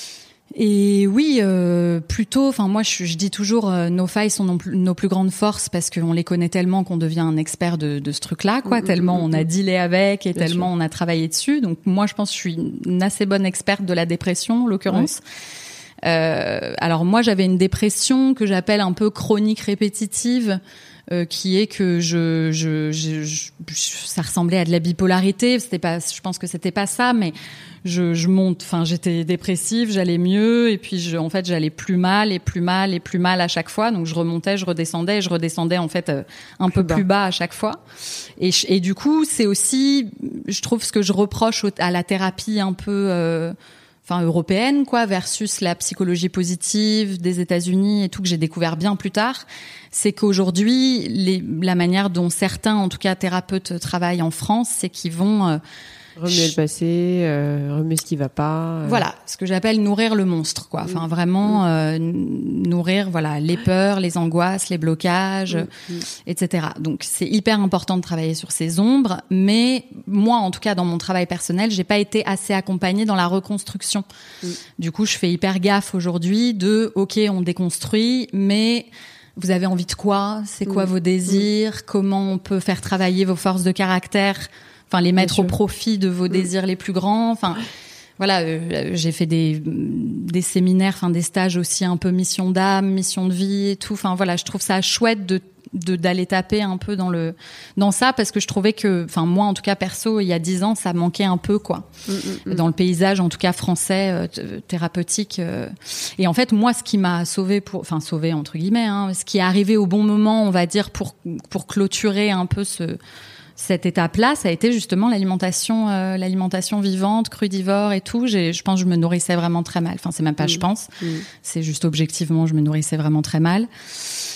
Et oui, euh, plutôt, enfin moi je, je dis toujours euh, nos failles sont nos, nos plus grandes forces, parce qu'on les connaît tellement qu'on devient un expert de, de ce truc-là, quoi. Mmh, tellement mmh, on a dealé avec et Bien tellement sûr. on a travaillé dessus. Donc moi je pense que je suis une assez bonne experte de la dépression, en l'occurrence. Ouais. Euh, alors moi j'avais une dépression que j'appelle un peu chronique répétitive. Euh, qui est que je, je, je, je, ça ressemblait à de la bipolarité. C'était pas, je pense que c'était pas ça, mais je, je monte. Enfin, j'étais dépressive, j'allais mieux, et puis je, en fait, j'allais plus mal et plus mal et plus mal à chaque fois. Donc, je remontais, je redescendais, et je redescendais en fait euh, un plus peu bas. plus bas à chaque fois. Et, et du coup, c'est aussi, je trouve, ce que je reproche au, à la thérapie un peu. Euh, enfin européenne, quoi, versus la psychologie positive des États-Unis et tout, que j'ai découvert bien plus tard, c'est qu'aujourd'hui, les, la manière dont certains, en tout cas thérapeutes, travaillent en France, c'est qu'ils vont euh, remuer le passé, euh, remuer ce qui va pas. Euh... Voilà, ce que j'appelle nourrir le monstre, quoi. Enfin, vraiment euh, nourrir, voilà, les peurs, les angoisses, les blocages, mmh. et cetera. Donc, c'est hyper important de travailler sur ces ombres. Mais moi, en tout cas, dans mon travail personnel, j'ai pas été assez accompagnée dans la reconstruction. Mmh. Du coup, je fais hyper gaffe aujourd'hui de, ok, on déconstruit, mais vous avez envie de quoi ? C'est quoi mmh. vos désirs ? mmh. Comment on peut faire travailler vos forces de caractère ? Enfin, les mettre au profit de vos désirs mmh. les plus grands. Enfin, voilà, euh, j'ai fait des des séminaires, enfin des stages aussi un peu mission d'âme, mission de vie et tout. Enfin voilà, je trouve ça chouette de de d'aller taper un peu dans le dans ça, parce que je trouvais que, enfin moi en tout cas perso, il y a dix ans, ça manquait un peu, quoi, mmh, mmh. dans le paysage en tout cas français euh, t- thérapeutique. Euh. Et en fait, moi, ce qui m'a sauvé pour, enfin sauvé entre guillemets, hein, ce qui est arrivé au bon moment, on va dire, pour pour clôturer un peu ce cette étape-là, ça a été justement l'alimentation, euh, l'alimentation vivante, crudivore et tout. J'ai, je pense, que je me nourrissais vraiment très mal. Enfin, c'est même pas, mmh. je pense, mmh. c'est juste objectivement, je me nourrissais vraiment très mal.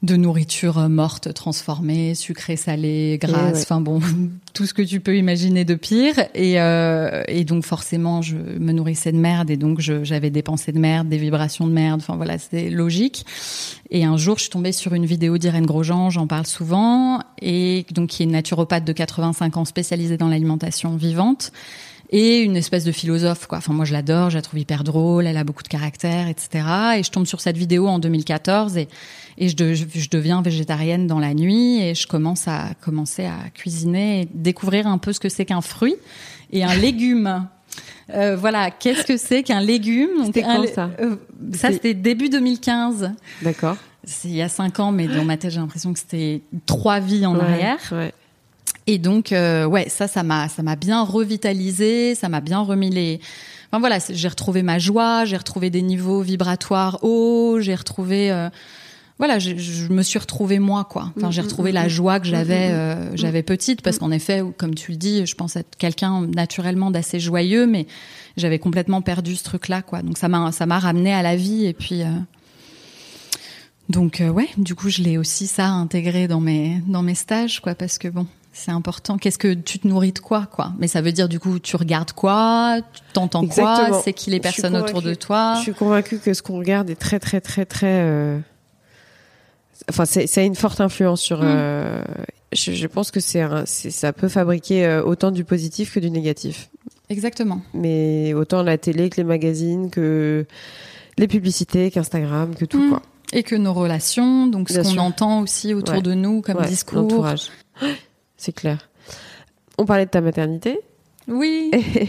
de nourriture morte, transformée, sucrée, salée, grasse, ouais. enfin bon, tout ce que tu peux imaginer de pire. Et, euh, et donc forcément, je me nourrissais de merde et donc je, j'avais des pensées de merde, des vibrations de merde. Enfin voilà, c'était logique. Et un jour, je suis tombée sur une vidéo d'Irène Grosjean, j'en parle souvent, et donc qui est une naturopathe de quatre-vingt-cinq ans spécialisée dans l'alimentation vivante. Et une espèce de philosophe, quoi. Enfin, moi, je l'adore, je la trouve hyper drôle, elle a beaucoup de caractère, et cetera. Et je tombe sur cette vidéo en deux mille quatorze et, et je, de, je, je deviens végétarienne dans la nuit et je commence à commencer à cuisiner et découvrir un peu ce que c'est qu'un fruit et un légume. Euh, voilà, qu'est-ce que c'est qu'un légume? C'était un, quand ça euh, Ça, C'est... c'était début deux mille quinze. D'accord. C'est il y a cinq ans, mais dans ma tête, j'ai l'impression que c'était trois vies en ouais, arrière. Ouais. Et donc, euh, ouais, ça, ça m'a, ça m'a bien revitalisé, ça m'a bien remis les. Enfin voilà, j'ai retrouvé ma joie, j'ai retrouvé des niveaux vibratoires hauts, j'ai retrouvé, euh... voilà, je, je me suis retrouvée moi, quoi. Enfin, j'ai retrouvé la joie que j'avais, euh, j'avais petite, parce qu'en effet, comme tu le dis, je pense être quelqu'un naturellement d'assez joyeux, mais j'avais complètement perdu ce truc-là, quoi. Donc ça m'a, ça m'a ramené à la vie, et puis. Euh... Donc euh, ouais, du coup, je l'ai aussi ça intégré dans mes, dans mes stages, quoi, parce que bon. C'est important. Qu'est-ce que tu te nourris de quoi, quoi? Mais ça veut dire, du coup, tu regardes quoi? Tu t'entends Exactement. quoi? C'est qui les personnes autour de toi? Je suis convaincue que ce qu'on regarde est très, très, très, très... Euh... Enfin, c'est, ça a une forte influence sur... Mm. Euh... Je, je pense que c'est, un, c'est ça peut fabriquer euh, autant du positif que du négatif. Exactement. Mais autant la télé que les magazines, que les publicités, qu'Instagram, que tout, mm. quoi. Et que nos relations, donc ce Bien qu'on sûr. entend aussi autour ouais. de nous comme ouais, discours. L'entourage. C'est clair. On parlait de ta maternité. Oui.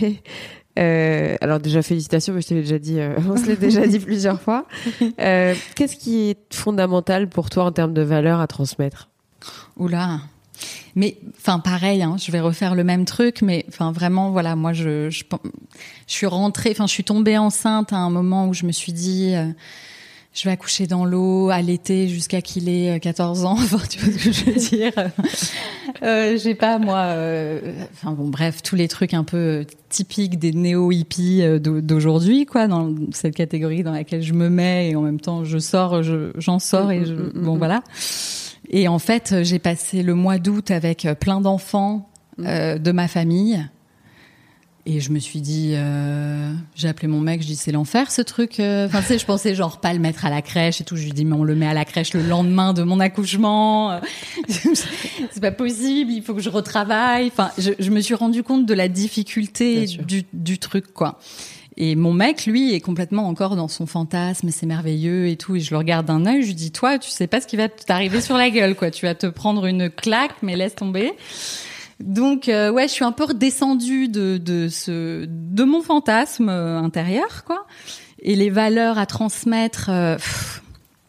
euh, alors déjà félicitations, mais je t'avais déjà dit, euh, on se l'est déjà dit plusieurs fois. Euh, qu'est-ce qui est fondamental pour toi en termes de valeurs à transmettre? Oula. Mais enfin pareil, hein, je vais refaire le même truc, mais enfin vraiment voilà, moi je je, je suis rentrée, enfin je suis tombée enceinte à un moment où je me suis dit. Euh, Je vais accoucher dans l'eau, allaiter jusqu'à qu'il ait quatorze ans. Enfin, tu vois ce que je veux dire. euh, j'ai pas, moi... Euh... Enfin, bon, bref, tous les trucs un peu typiques des néo-hippies d'aujourd'hui, quoi, dans cette catégorie dans laquelle je me mets et en même temps, je sors, je, j'en sors et je... Bon, voilà. Et en fait, j'ai passé le mois d'août avec plein d'enfants euh, de ma famille. Et je me suis dit, euh, j'ai appelé mon mec, je dis c'est l'enfer ce truc. Enfin tu sais, je pensais genre pas le mettre à la crèche et tout. Je lui dis mais on le met à la crèche le lendemain de mon accouchement. C'est pas possible, il faut que je retravaille. Enfin, je, je me suis rendu compte de la difficulté du, du truc quoi. Et mon mec, lui, est complètement encore dans son fantasme, c'est merveilleux et tout. Et je le regarde d'un œil, je lui dis toi, tu sais pas ce qui va t'arriver sur la gueule quoi. Tu vas te prendre une claque, mais laisse tomber. Donc euh, ouais, je suis un peu redescendue de de ce de mon fantasme euh, intérieur quoi. Et les valeurs à transmettre euh, pff,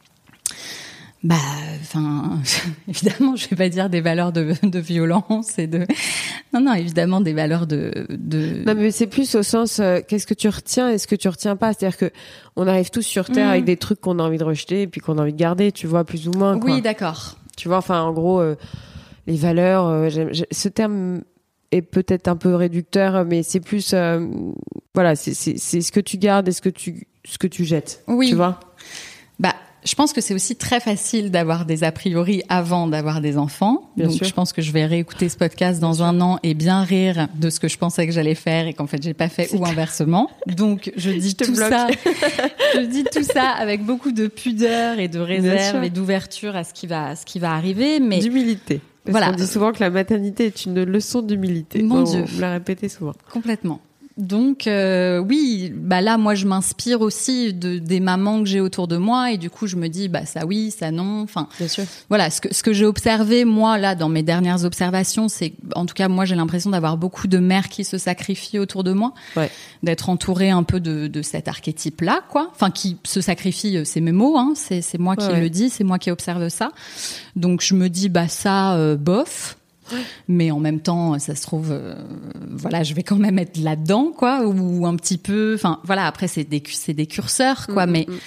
bah enfin évidemment, je vais pas dire des valeurs de de violence et de non non, évidemment des valeurs de de Non mais c'est plus au sens euh, qu'est-ce que tu retiens et ce que tu retiens pas, c'est-à-dire que on arrive tous sur terre mmh. avec des trucs qu'on a envie de rejeter et puis qu'on a envie de garder, tu vois, plus ou moins quoi. Oui, d'accord. Tu vois, enfin en gros euh, les valeurs, euh, j'aime, j'aime, ce terme est peut-être un peu réducteur, mais c'est plus, euh, voilà, c'est, c'est, c'est ce que tu gardes et ce que tu, ce que tu jettes. Oui. Tu vois. Bah, je pense que c'est aussi très facile d'avoir des a priori avant d'avoir des enfants. Bien Donc, sûr. je pense que je vais réécouter ce podcast dans bien un sûr. an et bien rire de ce que je pensais que j'allais faire et qu'en fait j'ai pas fait c'est ou inversement. Donc, je dis je tout bloque. ça. Je dis tout ça avec beaucoup de pudeur et de réserve et d'ouverture à ce qui va, à ce qui va arriver, mais d'humilité. Parce voilà. qu'on dit souvent que la maternité est une leçon d'humilité. Mon on, Dieu. On l'a répété souvent. Complètement. Donc euh, oui, bah là moi je m'inspire aussi de des mamans que j'ai autour de moi et du coup je me dis bah ça oui, ça non, enfin bien sûr. Voilà, ce que ce que j'ai observé moi là dans mes dernières observations, c'est en tout cas moi j'ai l'impression d'avoir beaucoup de mères qui se sacrifient autour de moi, ouais. d'être entourée un peu de de cet archétype là quoi, enfin qui se sacrifient, c'est mes mots hein, c'est c'est moi qui ouais. le dis, c'est moi qui observe ça. Donc je me dis bah ça euh, bof. Mais en même temps, ça se trouve, euh, voilà, je vais quand même être là-dedans, quoi, ou un petit peu. Enfin, voilà. Après, c'est des, c'est des curseurs, quoi. Mmh, mais mmh.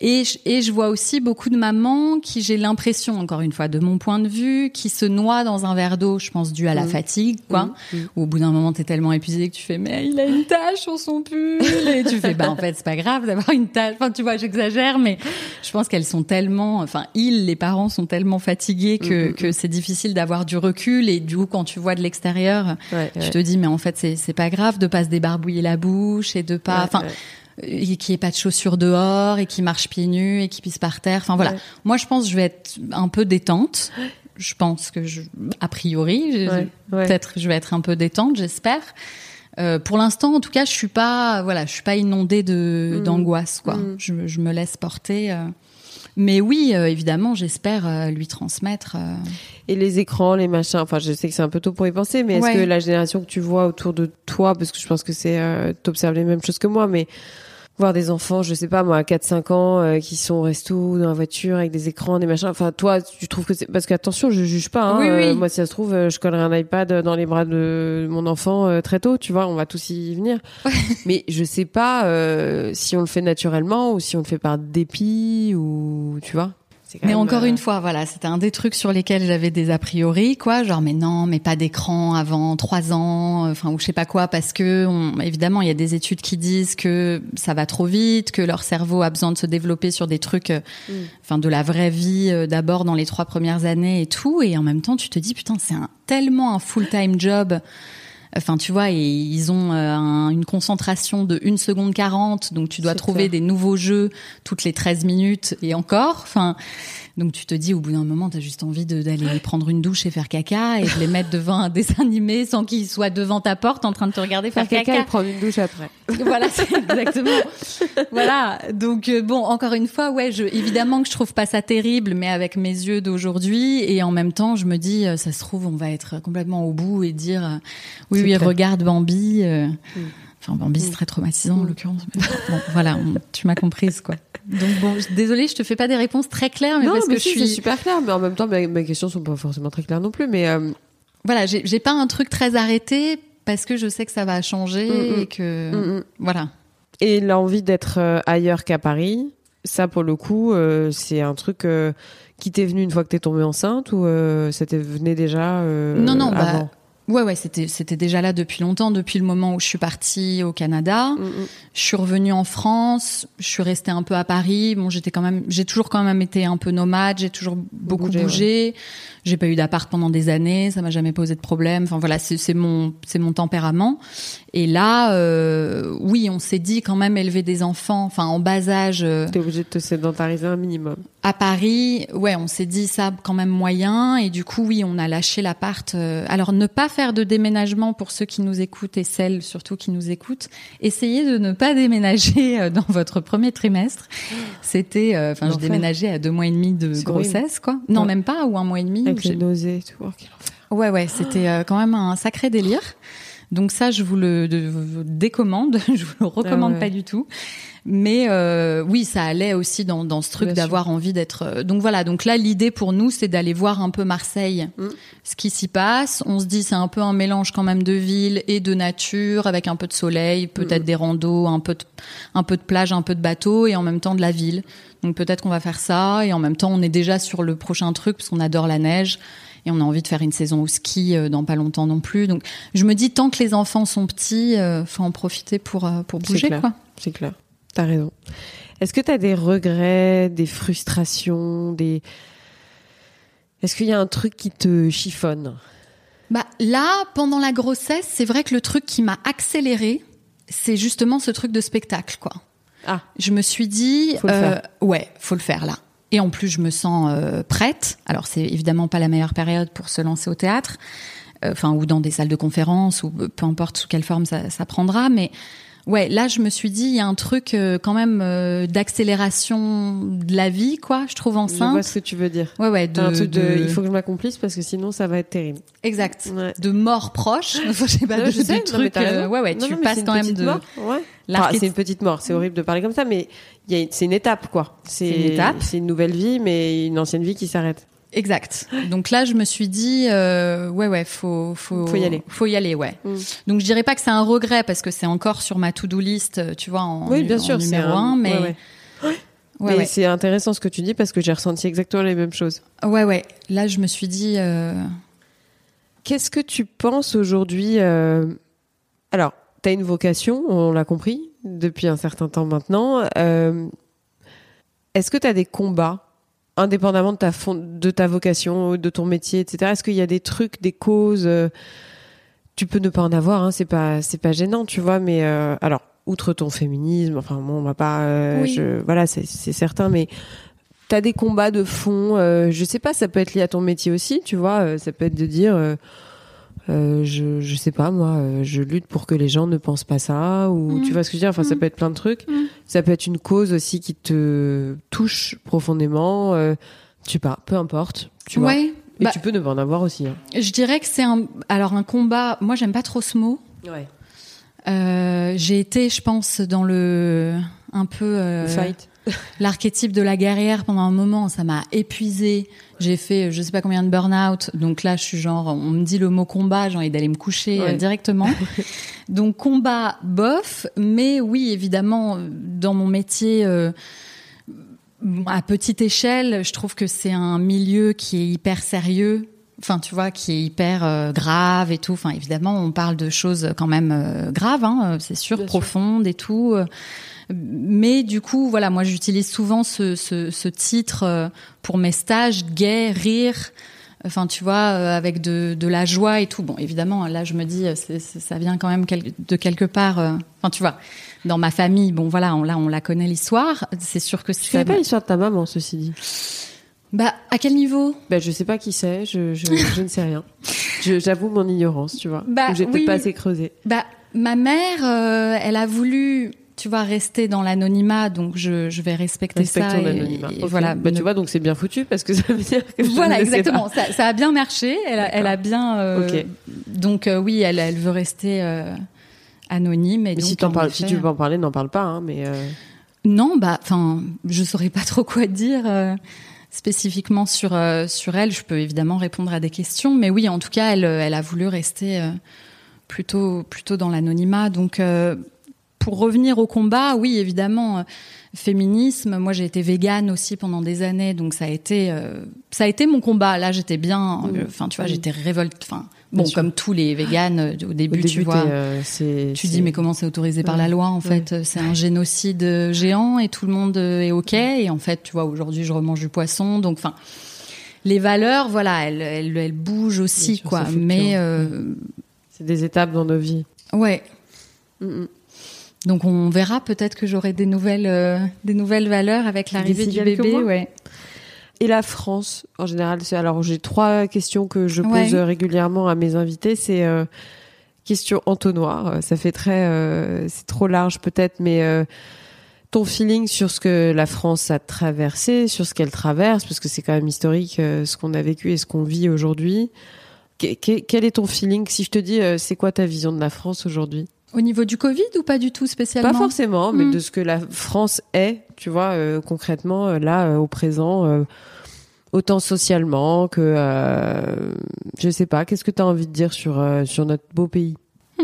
Et je, et je vois aussi beaucoup de mamans qui, j'ai l'impression, encore une fois, de mon point de vue, qui se noient dans un verre d'eau, je pense, dû à la mmh. fatigue, quoi. Mmh. Où au bout d'un moment, t'es tellement épuisé que tu fais, mais il a une tache sur son pull. Et tu fais, bah, en fait, c'est pas grave d'avoir une tache. Enfin, tu vois, j'exagère, mais je pense qu'elles sont tellement, enfin, ils, les parents sont tellement fatigués que, mmh. que c'est difficile d'avoir du recul. Et du coup, quand tu vois de l'extérieur, ouais, tu ouais. te dis, mais en fait, c'est, c'est pas grave de pas se débarbouiller la bouche et de pas, enfin, ouais, ouais. et qu'il n'y ait pas de chaussures dehors et qu'il marche pieds nus et qu'il pisse par terre. Enfin voilà. Ouais. Moi, je pense que je vais être un peu détente. Je pense que je, a priori, je, ouais. peut-être je vais être un peu détente, j'espère. Euh, pour l'instant, en tout cas, je suis pas, voilà, je suis pas inondée de mmh. d'angoisse, quoi. Mmh. Je, je me laisse porter. Euh. Mais oui, euh, évidemment, j'espère euh, lui transmettre. Euh... Et les écrans, les machins. Enfin, je sais que c'est un peu tôt pour y penser, mais est-ce ouais. que la génération que tu vois autour de toi, parce que je pense que c'est, euh, t'observes les mêmes choses que moi, mais voir des enfants, je sais pas moi, à quatre cinq ans, euh, qui sont au resto, dans la voiture, avec des écrans, des machins. Enfin, toi, tu trouves que c'est... Parce qu'attention, je juge pas. Hein. Oui, oui. Euh, moi, si ça se trouve, je collerai un iPad dans les bras de mon enfant euh, très tôt, tu vois, on va tous y venir. Mais je sais pas euh, si on le fait naturellement ou si on le fait par dépit ou... Tu vois. Mais encore euh... une fois, voilà, c'était un des trucs sur lesquels j'avais des a priori, quoi, genre mais non, mais pas d'écran avant trois ans, enfin ou je sais pas quoi, parce que on, évidemment il y a des études qui disent que ça va trop vite, que leur cerveau a besoin de se développer sur des trucs, mm. enfin de la vraie vie euh, d'abord dans les trois premières années et tout, et en même temps tu te dis putain c'est un, tellement un full-time job. Enfin, tu vois, et ils ont euh, un, une concentration de une seconde quarante, donc tu dois c'est trouver clair. Des nouveaux jeux toutes les treize minutes et encore. Enfin, donc tu te dis au bout d'un moment, t'as juste envie de, d'aller prendre une douche et faire caca et de les mettre devant un dessin animé sans qu'ils soient devant ta porte en train de te regarder faire, faire caca. caca et prendre une douche après. Voilà, c'est exactement. Voilà. Donc euh, bon, encore une fois, ouais, je, évidemment que je trouve pas ça terrible, mais avec mes yeux d'aujourd'hui, et en même temps, je me dis, euh, ça se trouve, on va être complètement au bout et dire, euh, oui, c'est oui, clair. Regarde Bambi. Euh, mm. Enfin, Bambi, c'est très traumatisant, en l'occurrence. Mais bon, voilà, on, tu m'as comprise, quoi. Donc bon, désolée, je te fais pas des réponses très claires, mais non, parce mais que si, je suis... c'est super clair, mais en même temps, mes, mes questions sont pas forcément très claires non plus, mais... Euh... Voilà, j'ai, j'ai pas un truc très arrêté, parce que je sais que ça va changer, mm-hmm. et que... Mm-hmm. Voilà. Et l'envie d'être euh, ailleurs qu'à Paris, ça, pour le coup, euh, c'est un truc euh, qui t'est venu une fois que t'es tombée enceinte, ou euh, ça t'est venu déjà euh, non, non, avant bah... Ouais, ouais, c'était, c'était déjà là depuis longtemps, depuis le moment où je suis partie au Canada. Mm-hmm. Je suis revenue en France, je suis restée un peu à Paris. Bon, j'étais quand même, j'ai toujours quand même été un peu nomade, j'ai toujours beaucoup bougé. bougé. Ouais. J'ai pas eu d'appart pendant des années, ça m'a jamais posé de problème. Enfin voilà, c'est, c'est mon, c'est mon tempérament. Et là, euh, oui, on s'est dit quand même élever des enfants, enfin en bas âge. Euh, T'es obligée de te sédentariser un minimum. À Paris, ouais, on s'est dit ça quand même moyen, et du coup, oui, on a lâché l'appart. Euh, alors, ne pas faire de déménagement pour ceux qui nous écoutent et celles surtout qui nous écoutent. Essayez de ne pas déménager euh, dans votre premier trimestre. C'était, enfin, euh, je déménageais à deux mois et demi de c'est grossesse, horrible. Quoi. Non, ouais. Même pas, ou un mois et demi. Avec les nausées et tout. Oh, quel enfer. Ouais, ouais, c'était euh, quand même un sacré délire. Donc ça, je vous le de, de, décommande, je vous le recommande ah ouais. pas du tout. Mais euh, oui, ça allait aussi dans, dans ce truc Bien d'avoir sûr. Envie d'être... Donc voilà, donc là, l'idée pour nous, c'est d'aller voir un peu Marseille, mmh. ce qui s'y passe. On se dit, c'est un peu un mélange quand même de ville et de nature, avec un peu de soleil, peut-être mmh. des randos, un peu de, un peu de plage, un peu de bateau, et en même temps de la ville. Donc peut-être qu'on va faire ça, et en même temps, on est déjà sur le prochain truc, parce qu'on adore la neige. Et on a envie de faire une saison au ski euh, dans pas longtemps non plus. Donc, je me dis, tant que les enfants sont petits, euh, faut en profiter pour, euh, pour bouger, c'est clair. Quoi. C'est clair. T'as raison. Est-ce que t'as des regrets, des frustrations, des... Est-ce qu'il y a un truc qui te chiffonne ? Bah, là, pendant la grossesse, c'est vrai que le truc qui m'a accélérée, c'est justement ce truc de spectacle, quoi. Ah. Je me suis dit, faut le euh, faire. ouais, faut le faire, là. Et en plus, je me sens euh, prête. Alors, c'est évidemment pas la meilleure période pour se lancer au théâtre, enfin, euh, ou dans des salles de conférence, ou peu importe sous quelle forme ça, ça prendra. Mais ouais, là, je me suis dit, il y a un truc euh, quand même euh, d'accélération de la vie, quoi. Je trouve enceinte. Je vois ce que tu veux dire. Ouais, ouais. De, un truc de, de... il faut que je m'accomplisse parce que sinon, ça va être terrible. Exact. Ouais. De mort proche. Je sais pas. Non, de, je sais, de truc. Euh, ouais, ouais. Non, tu non, passes quand même de. Mort. Ouais. Enfin, c'est une petite mort, c'est horrible de parler comme ça, mais y a, c'est une étape, quoi. C'est, c'est une étape. C'est une nouvelle vie, mais une ancienne vie qui s'arrête. Exact. Donc là, je me suis dit, euh, ouais, ouais, faut, faut, faut y aller. Faut y aller, ouais. Mm. Donc je dirais pas que c'est un regret parce que c'est encore sur ma to-do list, tu vois, en, oui, bien en sûr, numéro c'est un, un, mais ouais, ouais. Ouais, Mais ouais. c'est intéressant ce que tu dis parce que j'ai ressenti exactement les mêmes choses. Ouais, ouais. Là, je me suis dit. Euh... Qu'est-ce que tu penses aujourd'hui euh... Alors, t'as une vocation, on l'a compris, depuis un certain temps maintenant. Euh... Est-ce que t'as des combats, indépendamment de ta, fond... de ta vocation, de ton métier, et cetera. Est-ce qu'il y a des trucs, des causes euh... Tu peux ne pas en avoir, hein, c'est pas, c'est pas gênant, tu vois, mais euh... alors, outre ton féminisme, enfin, bon, on va pas... Euh... Oui. Je... Voilà, c'est, c'est certain, mais... T'as des combats de fond, euh, je sais pas, ça peut être lié à ton métier aussi, tu vois, euh, ça peut être de dire, euh, euh, je, je sais pas moi, euh, je lutte pour que les gens ne pensent pas ça, ou Mmh. tu vois ce que je veux dire, enfin Mmh. ça peut être plein de trucs, Mmh. ça peut être une cause aussi qui te touche profondément, euh, je sais pas, peu importe, tu vois. Ouais. Et Bah, tu peux ne pas en avoir aussi. Hein. je dirais que c'est un. Alors, un combat. Moi, j'aime pas trop ce mot. Ouais. Euh, j'ai été, je pense, dans le. Un peu. Euh, Fight. L'archétype de la guerrière pendant un moment, ça m'a épuisée. J'ai fait je sais pas combien de burn-out. Donc là, je suis genre, on me dit le mot combat, j'ai envie d'aller me coucher Ouais. euh, directement. Donc combat, bof. Mais oui, évidemment, dans mon métier, euh, à petite échelle, je trouve que c'est un milieu qui est hyper sérieux. Enfin, tu vois, qui est hyper euh, grave et tout. Enfin, évidemment, on parle de choses quand même euh, graves, hein, c'est sûr, Bien sûr. profondes et tout. Mais du coup, voilà, moi, j'utilise souvent ce, ce, ce titre euh, pour mes stages, gai, rire. Enfin, tu vois, euh, avec de, de la joie et tout. Bon, évidemment, là, je me dis, c'est, c'est, ça vient quand même quel, de quelque part. euh, Enfin, tu vois, dans ma famille, bon, voilà, on, là, on la connaît l'histoire. C'est sûr que Tu ça. connais pas l'histoire de ta maman, ceci dit? Bah, à quel niveau? Ben, je sais pas qui c'est, je, je, je ne sais rien. Je, j'avoue mon ignorance, tu vois. Bah, Ou j'ai peut-être oui. pas assez creusé. Bah, ma mère, euh, elle a voulu, tu vois, rester dans l'anonymat, donc je, je vais respecter Respectons ça. Et, l'anonymat. et Ok. voilà. Bah, Ne- tu vois, donc c'est bien foutu parce que ça veut dire que je Voilà, ne le sais exactement. pas. Ça, ça a bien marché. Elle a, elle a bien. euh, Ok. Donc euh, oui, elle, elle veut rester euh, anonyme. Et Mais donc, si, t'en en parles, si effet- tu veux en parler, n'en parle pas. Hein, mais euh... Non, bah, enfin, je saurais pas trop quoi dire euh, spécifiquement sur euh, sur elle. Je peux évidemment répondre à des questions, mais oui, en tout cas, elle, elle a voulu rester euh, plutôt plutôt dans l'anonymat. Donc, euh, pour revenir au combat, oui, évidemment, euh, féminisme. Moi, j'ai été végane aussi pendant des années, donc ça a été euh, ça a été mon combat. Là, j'étais bien. Enfin, tu vois, j'étais révolte. Enfin, bon, Bien sûr. comme tous les véganes euh, au début, au début, tu vois. t'es, euh, c'est, Tu c'est... dis mais comment c'est autorisé par Ouais. la loi en Ouais. fait, c'est un génocide euh, géant et tout le monde euh, est ok et en fait tu vois aujourd'hui je remange du poisson donc enfin les valeurs voilà elles elles, elles bougent aussi Bien sûr, quoi ça fluctue, mais hein. euh, c'est des étapes dans nos vies. ouais Mm-mm. donc on verra peut-être que j'aurai des nouvelles euh, des nouvelles valeurs avec l'arrivée D'ici du quelques bébé mois. ouais. Et la France, en général, c'est, alors j'ai trois questions que je pose Ouais. euh, régulièrement à mes invités. C'est euh, question entonnoir. Ça fait très, euh, c'est trop large peut-être, mais euh, ton feeling sur ce que la France a traversé, sur ce qu'elle traverse, parce que c'est quand même historique euh, ce qu'on a vécu et ce qu'on vit aujourd'hui. Que- que- quel est ton feeling si je te dis, euh, c'est quoi ta vision de la France aujourd'hui? Au niveau du Covid ou pas du tout spécialement? Pas forcément, mais Mm. de ce que la France est, tu vois, euh, concrètement, euh, là, euh, au présent, euh, autant socialement que, euh, je sais pas, qu'est-ce que tu as envie de dire sur, euh, sur notre beau pays?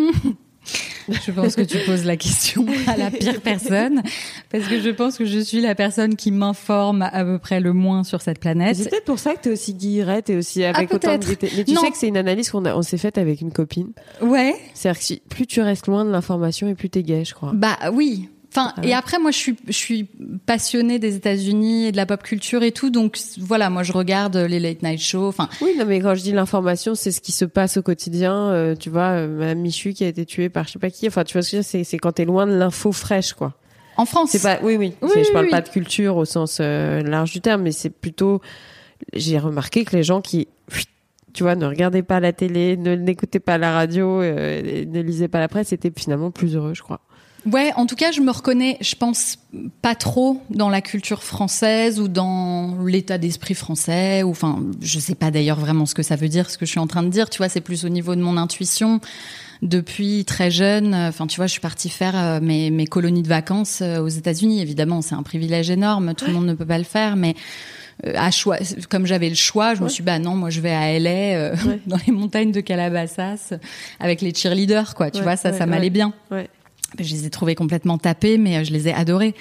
Je pense que tu poses la question à la pire personne, parce que je pense que je suis la personne qui m'informe à peu près le moins sur cette planète. C'est peut-être pour ça que t'es aussi guillerette et aussi avec Ah, autant de peut-être. gaieté. Mais tu Non. sais que c'est une analyse qu'on a, on s'est faite avec une copine. Ouais. C'est-à-dire que si- plus tu restes loin de l'information et plus t'es gay, je crois. Bah oui. Enfin, Ah ouais. et après, moi, je suis, je suis passionnée des États-Unis et de la pop culture et tout, donc voilà, moi, je regarde les late night shows. Enfin, Oui, non, mais quand je dis l'information, c'est ce qui se passe au quotidien. Euh, tu vois, euh, Madame Michu qui a été tuée par je sais pas qui. Enfin, tu vois ce que je veux dire, c'est, c'est quand t'es loin de l'info fraîche, quoi. en France. C'est pas, oui, oui. Oui, C'est- je oui, parle oui. pas de culture au sens euh, large du terme, mais c'est plutôt. J'ai remarqué que les gens qui, tu vois, ne regardaient pas la télé, ne n'écoutaient pas la radio, euh, et ne lisaient pas la presse, étaient finalement plus heureux, je crois. Ouais, en tout cas, je me reconnais, je pense pas trop dans la culture française ou dans l'état d'esprit français, ou enfin, je sais pas d'ailleurs vraiment ce que ça veut dire, ce que je suis en train de dire, tu vois, c'est plus au niveau de mon intuition. Depuis très jeune, enfin, tu vois, je suis partie faire euh, mes, mes colonies de vacances euh, aux États-Unis. Évidemment, c'est un privilège énorme, tout le monde ne peut pas le faire, mais euh, à choix, comme j'avais le choix, je me Ouais. suis dit, bah non, moi je vais à L A, euh, Ouais. dans les montagnes de Calabasas, avec les cheerleaders, quoi, tu Ouais, vois, ça, ouais, ça m'allait ouais. bien. Ouais. Je les ai trouvés complètement tapés, mais euh, je les ai adorés.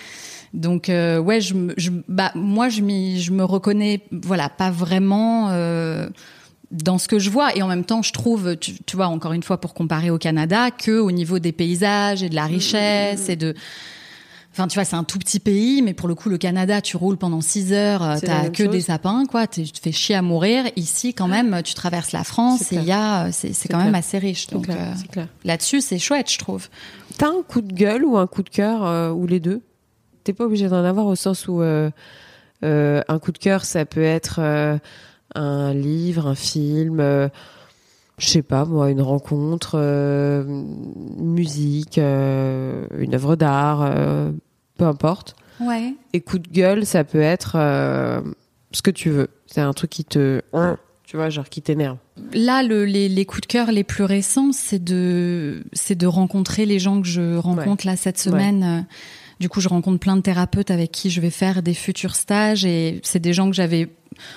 Donc euh, ouais, je, je, bah moi je m'y, je me reconnais, voilà, pas vraiment euh, dans ce que je vois. Et en même temps, je trouve, tu, tu vois, encore une fois, pour comparer au Canada, que au niveau des paysages et de la richesse mmh. et de Enfin, tu vois, c'est un tout petit pays, mais pour le coup, le Canada, tu roules pendant six heures, c'est t'as que chose. Des sapins, quoi. Tu te fais chier à mourir. Ici, quand même, tu traverses la France et il y a, c'est, c'est, c'est quand clair. Même assez riche. Donc, clair, euh, c'est clair. Là-dessus, c'est chouette, je trouve. T'as un coup de gueule ou un coup de cœur, euh, ou les deux? T'es pas obligé d'en avoir au sens où, euh, euh, un coup de cœur, ça peut être, euh, un livre, un film, euh, je sais pas, moi, une rencontre, euh, une musique, euh, une œuvre d'art, euh, peu importe. Ouais. Et coup de gueule, ça peut être euh, ce que tu veux. C'est un truc qui te, tu vois, genre qui t'énerve. Là, le, les, les coups de cœur les plus récents, c'est de, c'est de rencontrer les gens que je rencontre ouais. là cette semaine. Ouais. Du coup, je rencontre plein de thérapeutes avec qui je vais faire des futurs stages, et c'est des gens que j'avais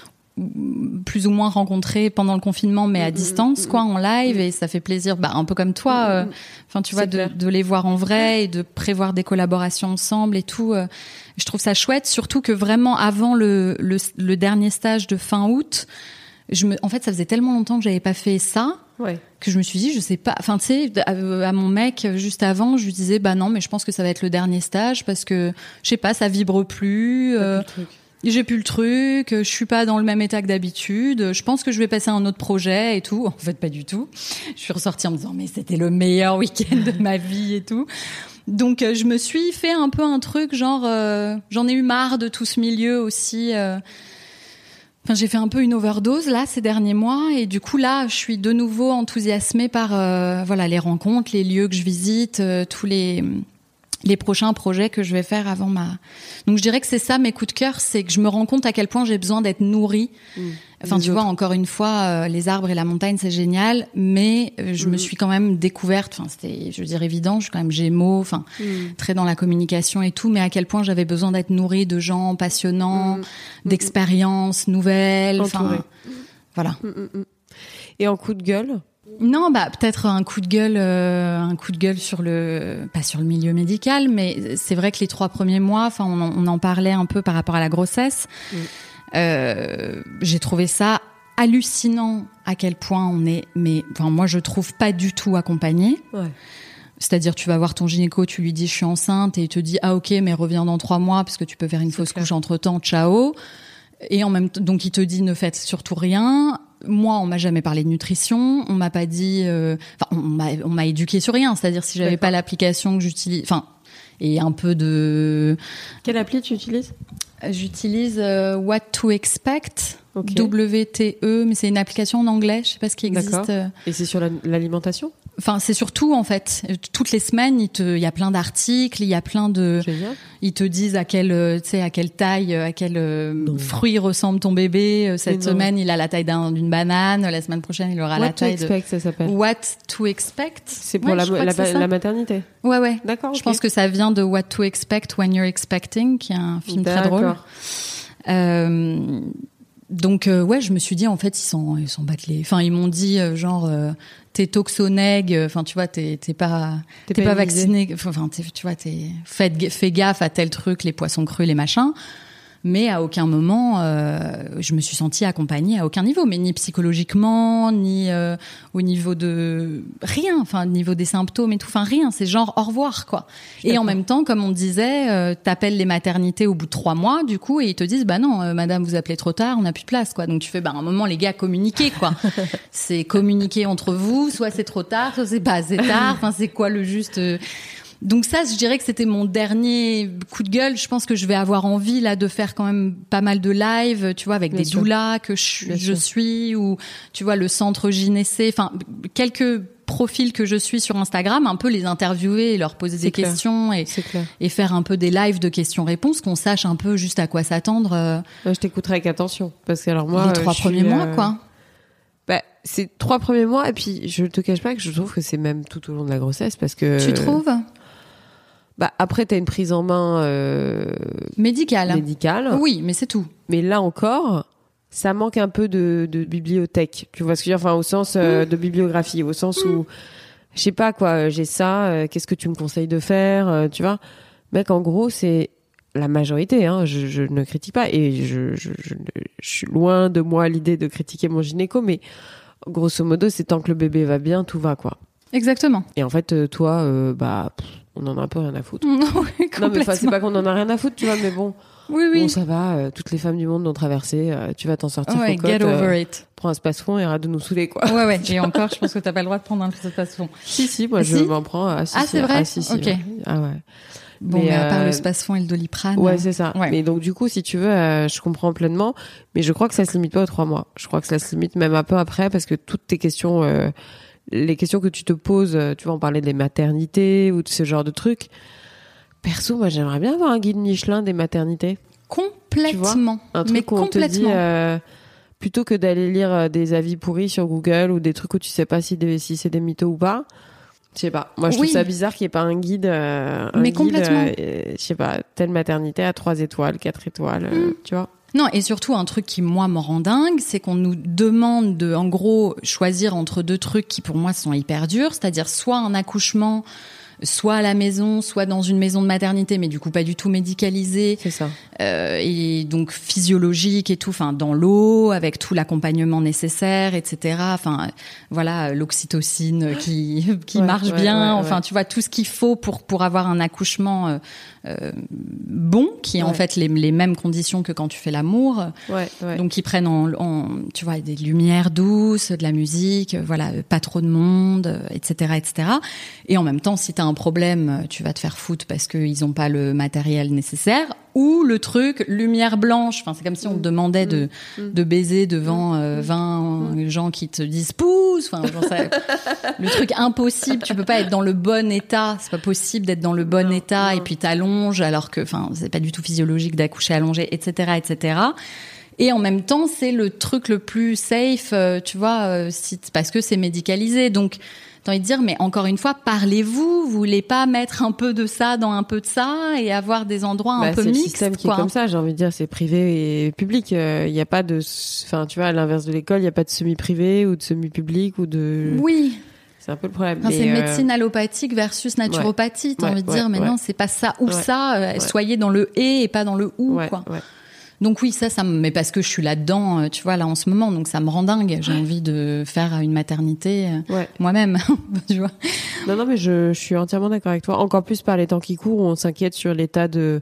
plus ou moins rencontrés pendant le confinement, mais à mmh, distance, mmh, quoi, en live, mmh. et ça fait plaisir, bah, un peu comme toi, euh, enfin, tu vois, de, de les voir en vrai et de prévoir des collaborations ensemble et tout. Euh, je trouve ça chouette, surtout que vraiment avant le, le, le dernier stage de fin août, je me, en fait, ça faisait tellement longtemps que j'avais pas fait ça. Ouais. Que je me suis dit, je sais pas, enfin, tu sais, à, à mon mec, juste avant, je lui disais, bah non, mais je pense que ça va être le dernier stage parce que, je sais pas, ça vibre plus, euh, j'ai plus le truc, je suis pas dans le même état que d'habitude, je pense que je vais passer à un autre projet et tout. En fait, pas du tout. Je suis ressortie en me disant, mais c'était le meilleur week-end de ma vie et tout. Donc, je me suis fait un peu un truc, genre, euh, j'en ai eu marre de tout ce milieu aussi, euh, Enfin, j'ai fait un peu une overdose là ces derniers mois, et du coup là, je suis de nouveau enthousiasmée par euh, voilà les rencontres, les lieux que je visite, euh, tous les les prochains projets que je vais faire avant ma. Donc je dirais que c'est ça mes coups de cœur, c'est que je me rends compte à quel point j'ai besoin d'être nourrie. Mmh. Enfin, les tu autres. vois, encore une fois, euh, les arbres et la montagne, c'est génial, mais euh, je mmh. me suis quand même découverte. Enfin, c'était, je veux dire, évident. Je suis quand même Gémeaux, enfin, mmh. très dans la communication et tout, mais à quel point j'avais besoin d'être nourrie de gens passionnants, mmh. d'expériences nouvelles. Enfin, voilà. Mmh. Et en coup de gueule? Non, bah peut-être un coup de gueule, euh, un coup de gueule sur le, pas sur le milieu médical, mais c'est vrai que les trois premiers mois, enfin, on, on en parlait un peu par rapport à la grossesse. Mmh. Euh, j'ai trouvé ça hallucinant à quel point on est, mais enfin moi je trouve pas du tout accompagné. Ouais. C'est-à-dire tu vas voir ton gynéco, tu lui dis je suis enceinte et il te dit ah ok mais reviens dans trois mois parce que tu peux faire une C'est fausse clair. couche entre temps, ciao. Et en même temps donc il te dit ne faites surtout rien. Moi, on m'a jamais parlé de nutrition, on m'a pas dit, euh, enfin, on m'a, on m'a éduqué sur rien. C'est-à-dire si j'avais D'accord. pas l'application que j'utilise, enfin, et un peu de. Quelle appli tu utilises? J'utilise euh, What to Expect, okay. W T E, mais c'est une application en anglais. Je sais pas ce qui existe. D'accord. Et c'est sur la, l'alimentation? Enfin, c'est surtout en fait, toutes les semaines, il te, il y a plein d'articles, il y a plein de, Génial. Ils te disent à quelle, tu sais, à quelle taille, à quel non. fruit ressemble ton bébé. Cette semaine, il a la taille d'un, d'une banane. La semaine prochaine, il aura What la taille to expect, de. Ça s'appelle. What to Expect. C'est pour ouais, la, la, la, la maternité. Ouais, ouais. D'accord. Je okay. pense que ça vient de What to Expect When You're Expecting, qui est un film D'accord. très drôle. Euh, donc euh, ouais, je me suis dit en fait ils s'en ils s'en battent les. Enfin ils m'ont dit euh, genre euh, t'es toxonègue, enfin tu vois t'es t'es pas t'es, t'es pas, pas vacciné, enfin tu vois t'es fais fais gaffe à tel truc, les poissons crus, les machins. Mais à aucun moment euh, je me suis sentie accompagnée à aucun niveau, mais ni psychologiquement ni euh, au niveau de rien, enfin au niveau des symptômes et tout, enfin rien, c'est genre au revoir quoi. Et en même temps, comme on disait, euh, t'appelles les maternités au bout de trois mois du coup et ils te disent bah non euh, madame vous appelez trop tard, on n'a plus de place quoi. Donc tu fais bah à un moment les gars communiquez quoi. C'est communiquer entre vous, soit c'est trop tard, soit c'est pas assez tard, enfin c'est quoi le juste euh... Donc ça, je dirais que c'était mon dernier coup de gueule. Je pense que je vais avoir envie là de faire quand même pas mal de live, tu vois, avec Bien des sûr. doulas que je, je suis, ou tu vois le centre gynécée, enfin quelques profils que je suis sur Instagram, un peu les interviewer et leur poser C'est des clair. questions et, et faire un peu des lives de questions-réponses, qu'on sache un peu juste à quoi s'attendre. Euh, je t'écouterai avec attention, parce que alors moi, les trois premiers suis, mois, euh... quoi. Bah, c'est trois premiers mois, et puis je te cache pas que je trouve que c'est même tout au long de la grossesse, parce que. Tu trouves? Bah après t'as une prise en main euh, médicale. Médicale. Oui, mais c'est tout. Mais là encore, ça manque un peu de, de bibliothèque. Tu vois ce que je veux dire, enfin au sens euh, mmh. de bibliographie, au sens mmh. où je sais pas quoi, j'ai ça. Euh, qu'est-ce que tu me conseilles de faire, euh, tu vois? Mec, en gros, c'est la majorité, hein, je, je ne critique pas et je, je, je, je suis loin de moi l'idée de critiquer mon gynéco, mais grosso modo, c'est tant que le bébé va bien, tout va, quoi. Exactement. Et en fait, toi, euh, bah, pff, on en a un peu rien à foutre. Non, oui, non mais c'est pas qu'on en a rien à foutre, tu vois, mais bon. Oui, oui. Bon, ça va, euh, toutes les femmes du monde l'ont traversé, euh, tu vas t'en sortir. Ouais, cocotte, get over euh, it. Prends un space-fond et arrête de nous saouler, quoi. Ouais, ouais. Et encore, je pense que t'as pas le droit de prendre un space-fond. Si, si, moi, Ah, je si m'en prends. Ah, si, ah si, c'est vrai ah, si, si, ok. ouais. Ah ouais. Bon, mais, mais à part euh... le space-fond et le doliprane. Ouais, c'est ça. Ouais. Mais donc, du coup, si tu veux, euh, je comprends pleinement. Mais je crois que ça se limite pas aux trois mois. Je crois que ça se limite même un peu après parce que toutes tes questions, euh, les questions que tu te poses, tu vois, on parlait des maternités ou de ce genre de trucs. Perso, moi, j'aimerais bien avoir un guide Michelin des maternités. Complètement. Un truc mais où on te dit, complètement. euh, plutôt que d'aller lire euh, des avis pourris sur Google ou des trucs où tu sais pas si, des, si c'est des mythos ou pas. Je sais pas. Moi, je Oui. trouve ça bizarre qu'il n'y ait pas un guide. Euh, un Mais guide, complètement. Euh, je sais pas, telle maternité à trois étoiles, quatre étoiles, euh, Mm. tu vois. Non, et surtout, un truc qui, moi, me rend dingue, c'est qu'on nous demande de, en gros, choisir entre deux trucs qui, pour moi, sont hyper durs. C'est-à-dire soit un accouchement, soit à la maison, soit dans une maison de maternité, mais du coup pas du tout médicalisée, C'est ça. euh, et donc physiologique et tout, enfin dans l'eau, avec tout l'accompagnement nécessaire, et cetera. Enfin voilà, l'oxytocine qui qui Ouais, marche ouais, bien. ouais, enfin ouais. tu vois tout ce qu'il faut pour pour avoir un accouchement euh, euh, bon, qui est en Ouais. fait les les mêmes conditions que quand tu fais l'amour. Ouais, ouais. Donc ils prennent en, en tu vois des lumières douces, de la musique, euh, voilà, euh, pas trop de monde, euh, et cetera, et cetera. Et en même temps, si t'as un problème, euh, tu vas te faire foutre parce qu'ils ont pas le matériel nécessaire. Ou le truc lumière blanche. Enfin, c'est comme si on te demandait de Mm. de baiser devant euh, vingt gens qui te disent pouce. Enfin, genre ça, le truc impossible. Tu peux pas être dans le bon état. C'est pas possible d'être dans le bon Non, état non. et puis t'allonges alors que, enfin, c'est pas du tout physiologique d'accoucher allongé, et cetera, et cetera. Et en même temps, c'est le truc le plus safe, euh, tu vois, euh, si, parce que c'est médicalisé. Donc, t'as envie de dire, mais encore une fois, parlez-vous. Vous voulez pas mettre un peu de ça dans un peu de ça et avoir des endroits un Bah, peu c'est le mixtes, système qui quoi. est comme ça, j'ai envie de dire, c'est privé et public. Il euh, y a pas de, enfin, tu vois, à l'inverse de l'école, il y a pas de semi-privé ou de semi-public ou de. Oui. C'est un peu le problème. Enfin, Mais, c'est euh, médecine allopathique versus naturopathie. T'as Ouais, envie de ouais, dire, mais ouais. non, c'est pas ça ou Ouais. ça. euh, Ouais. Soyez dans le et et pas dans le ou, ouais, quoi. ouais. Donc oui, ça, ça me, mais parce que je suis là-dedans, euh, tu vois, là en ce moment, donc ça me rend dingue. J'ai envie de faire une maternité euh, Ouais. moi-même, tu vois. Non, non, mais je, je suis entièrement d'accord avec toi. Encore plus par les temps qui courent où on s'inquiète sur l'état de,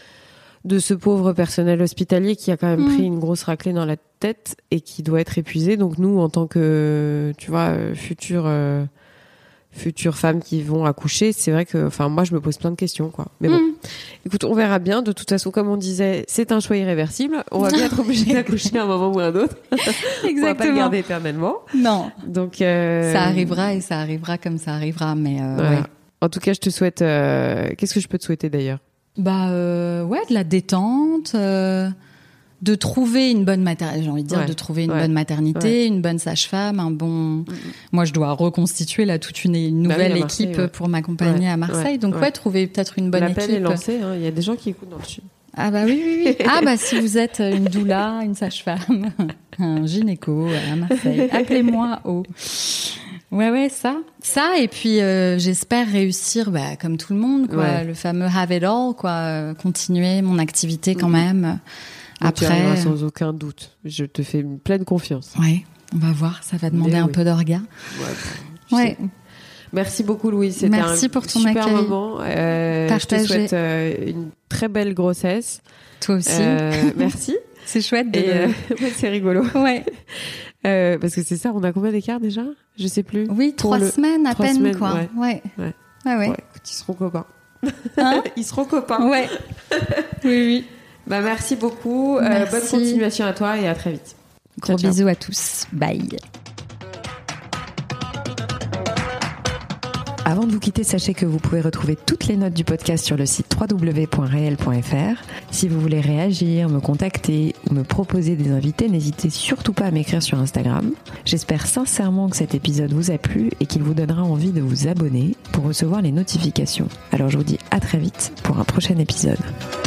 de ce pauvre personnel hospitalier qui a quand même Mm. pris une grosse raclée dans la tête et qui doit être épuisé. Donc nous, en tant que, tu vois, euh, futures, euh, futures femmes qui vont accoucher, c'est vrai que, enfin, moi, je me pose plein de questions, quoi. Mais bon. Mm. Écoute, on verra bien. De toute façon, comme on disait, c'est un choix irréversible. On va bien être obligé d'accoucher à un moment ou à un autre. On va pas le Exactement. garder éternellement. Non, Donc, euh, ça arrivera et ça arrivera comme ça arrivera, mais euh, voilà. ouais. En tout cas, je te souhaite. euh, Qu'est-ce que je peux te souhaiter d'ailleurs? Bah euh, ouais, de la détente, euh, de trouver une bonne maternité, j'ai envie de dire, Ouais, de trouver une ouais, bonne maternité, une bonne sage-femme, un bon. Moi, je dois reconstituer là toute une, une Bah oui, nouvelle à Marseille, équipe ouais. pour m'accompagner Ouais, à Marseille. ouais, Donc ouais, ouais. trouver peut-être une bonne L'appel équipe. est lancé. hein. Il y a des gens qui écoutent dans le sud. Ah bah oui, oui, oui. Ah bah si vous êtes une doula, une sage-femme, un gynéco à Marseille, appelez-moi au. Ouais, ouais, ça. Ça, et puis euh, j'espère réussir, bah, comme tout le monde, quoi, Ouais. le fameux have it all, quoi, euh, continuer mon activité quand Mhm. même. Donc, tu Après, arriveras sans aucun doute. Je te fais une pleine confiance. ouais, on va voir, ça va demander Mais un oui. peu d'orga. Ouais. tu Ouais. sais. Merci beaucoup, Louise. C'était Merci un pour ton super accueil. moment. Euh, je te Partagé. souhaite euh, une très belle grossesse. Toi aussi. Euh, merci. C'est chouette de... Et euh, ouais, c'est rigolo. Ouais. Euh, parce que c'est ça, on a combien d'écart déjà? Je sais plus. Oui, Pour trois le- semaines à trois peine, semaines, quoi. ouais. Ouais. Ouais. Ouais, ouais. Ouais, écoute, ils seront copains. Hein Ils seront copains. Ouais. Oui, oui. Bah, merci beaucoup. Euh, Merci. bonne continuation à toi et à très vite. Gros Ciao, ciao. bisous à tous. Bye. Avant de vous quitter, sachez que vous pouvez retrouver toutes les notes du podcast sur le site w w w point réel point f r. Si vous voulez réagir, me contacter ou me proposer des invités, n'hésitez surtout pas à m'écrire sur Instagram. J'espère sincèrement que cet épisode vous a plu et qu'il vous donnera envie de vous abonner pour recevoir les notifications. Alors je vous dis à très vite pour un prochain épisode.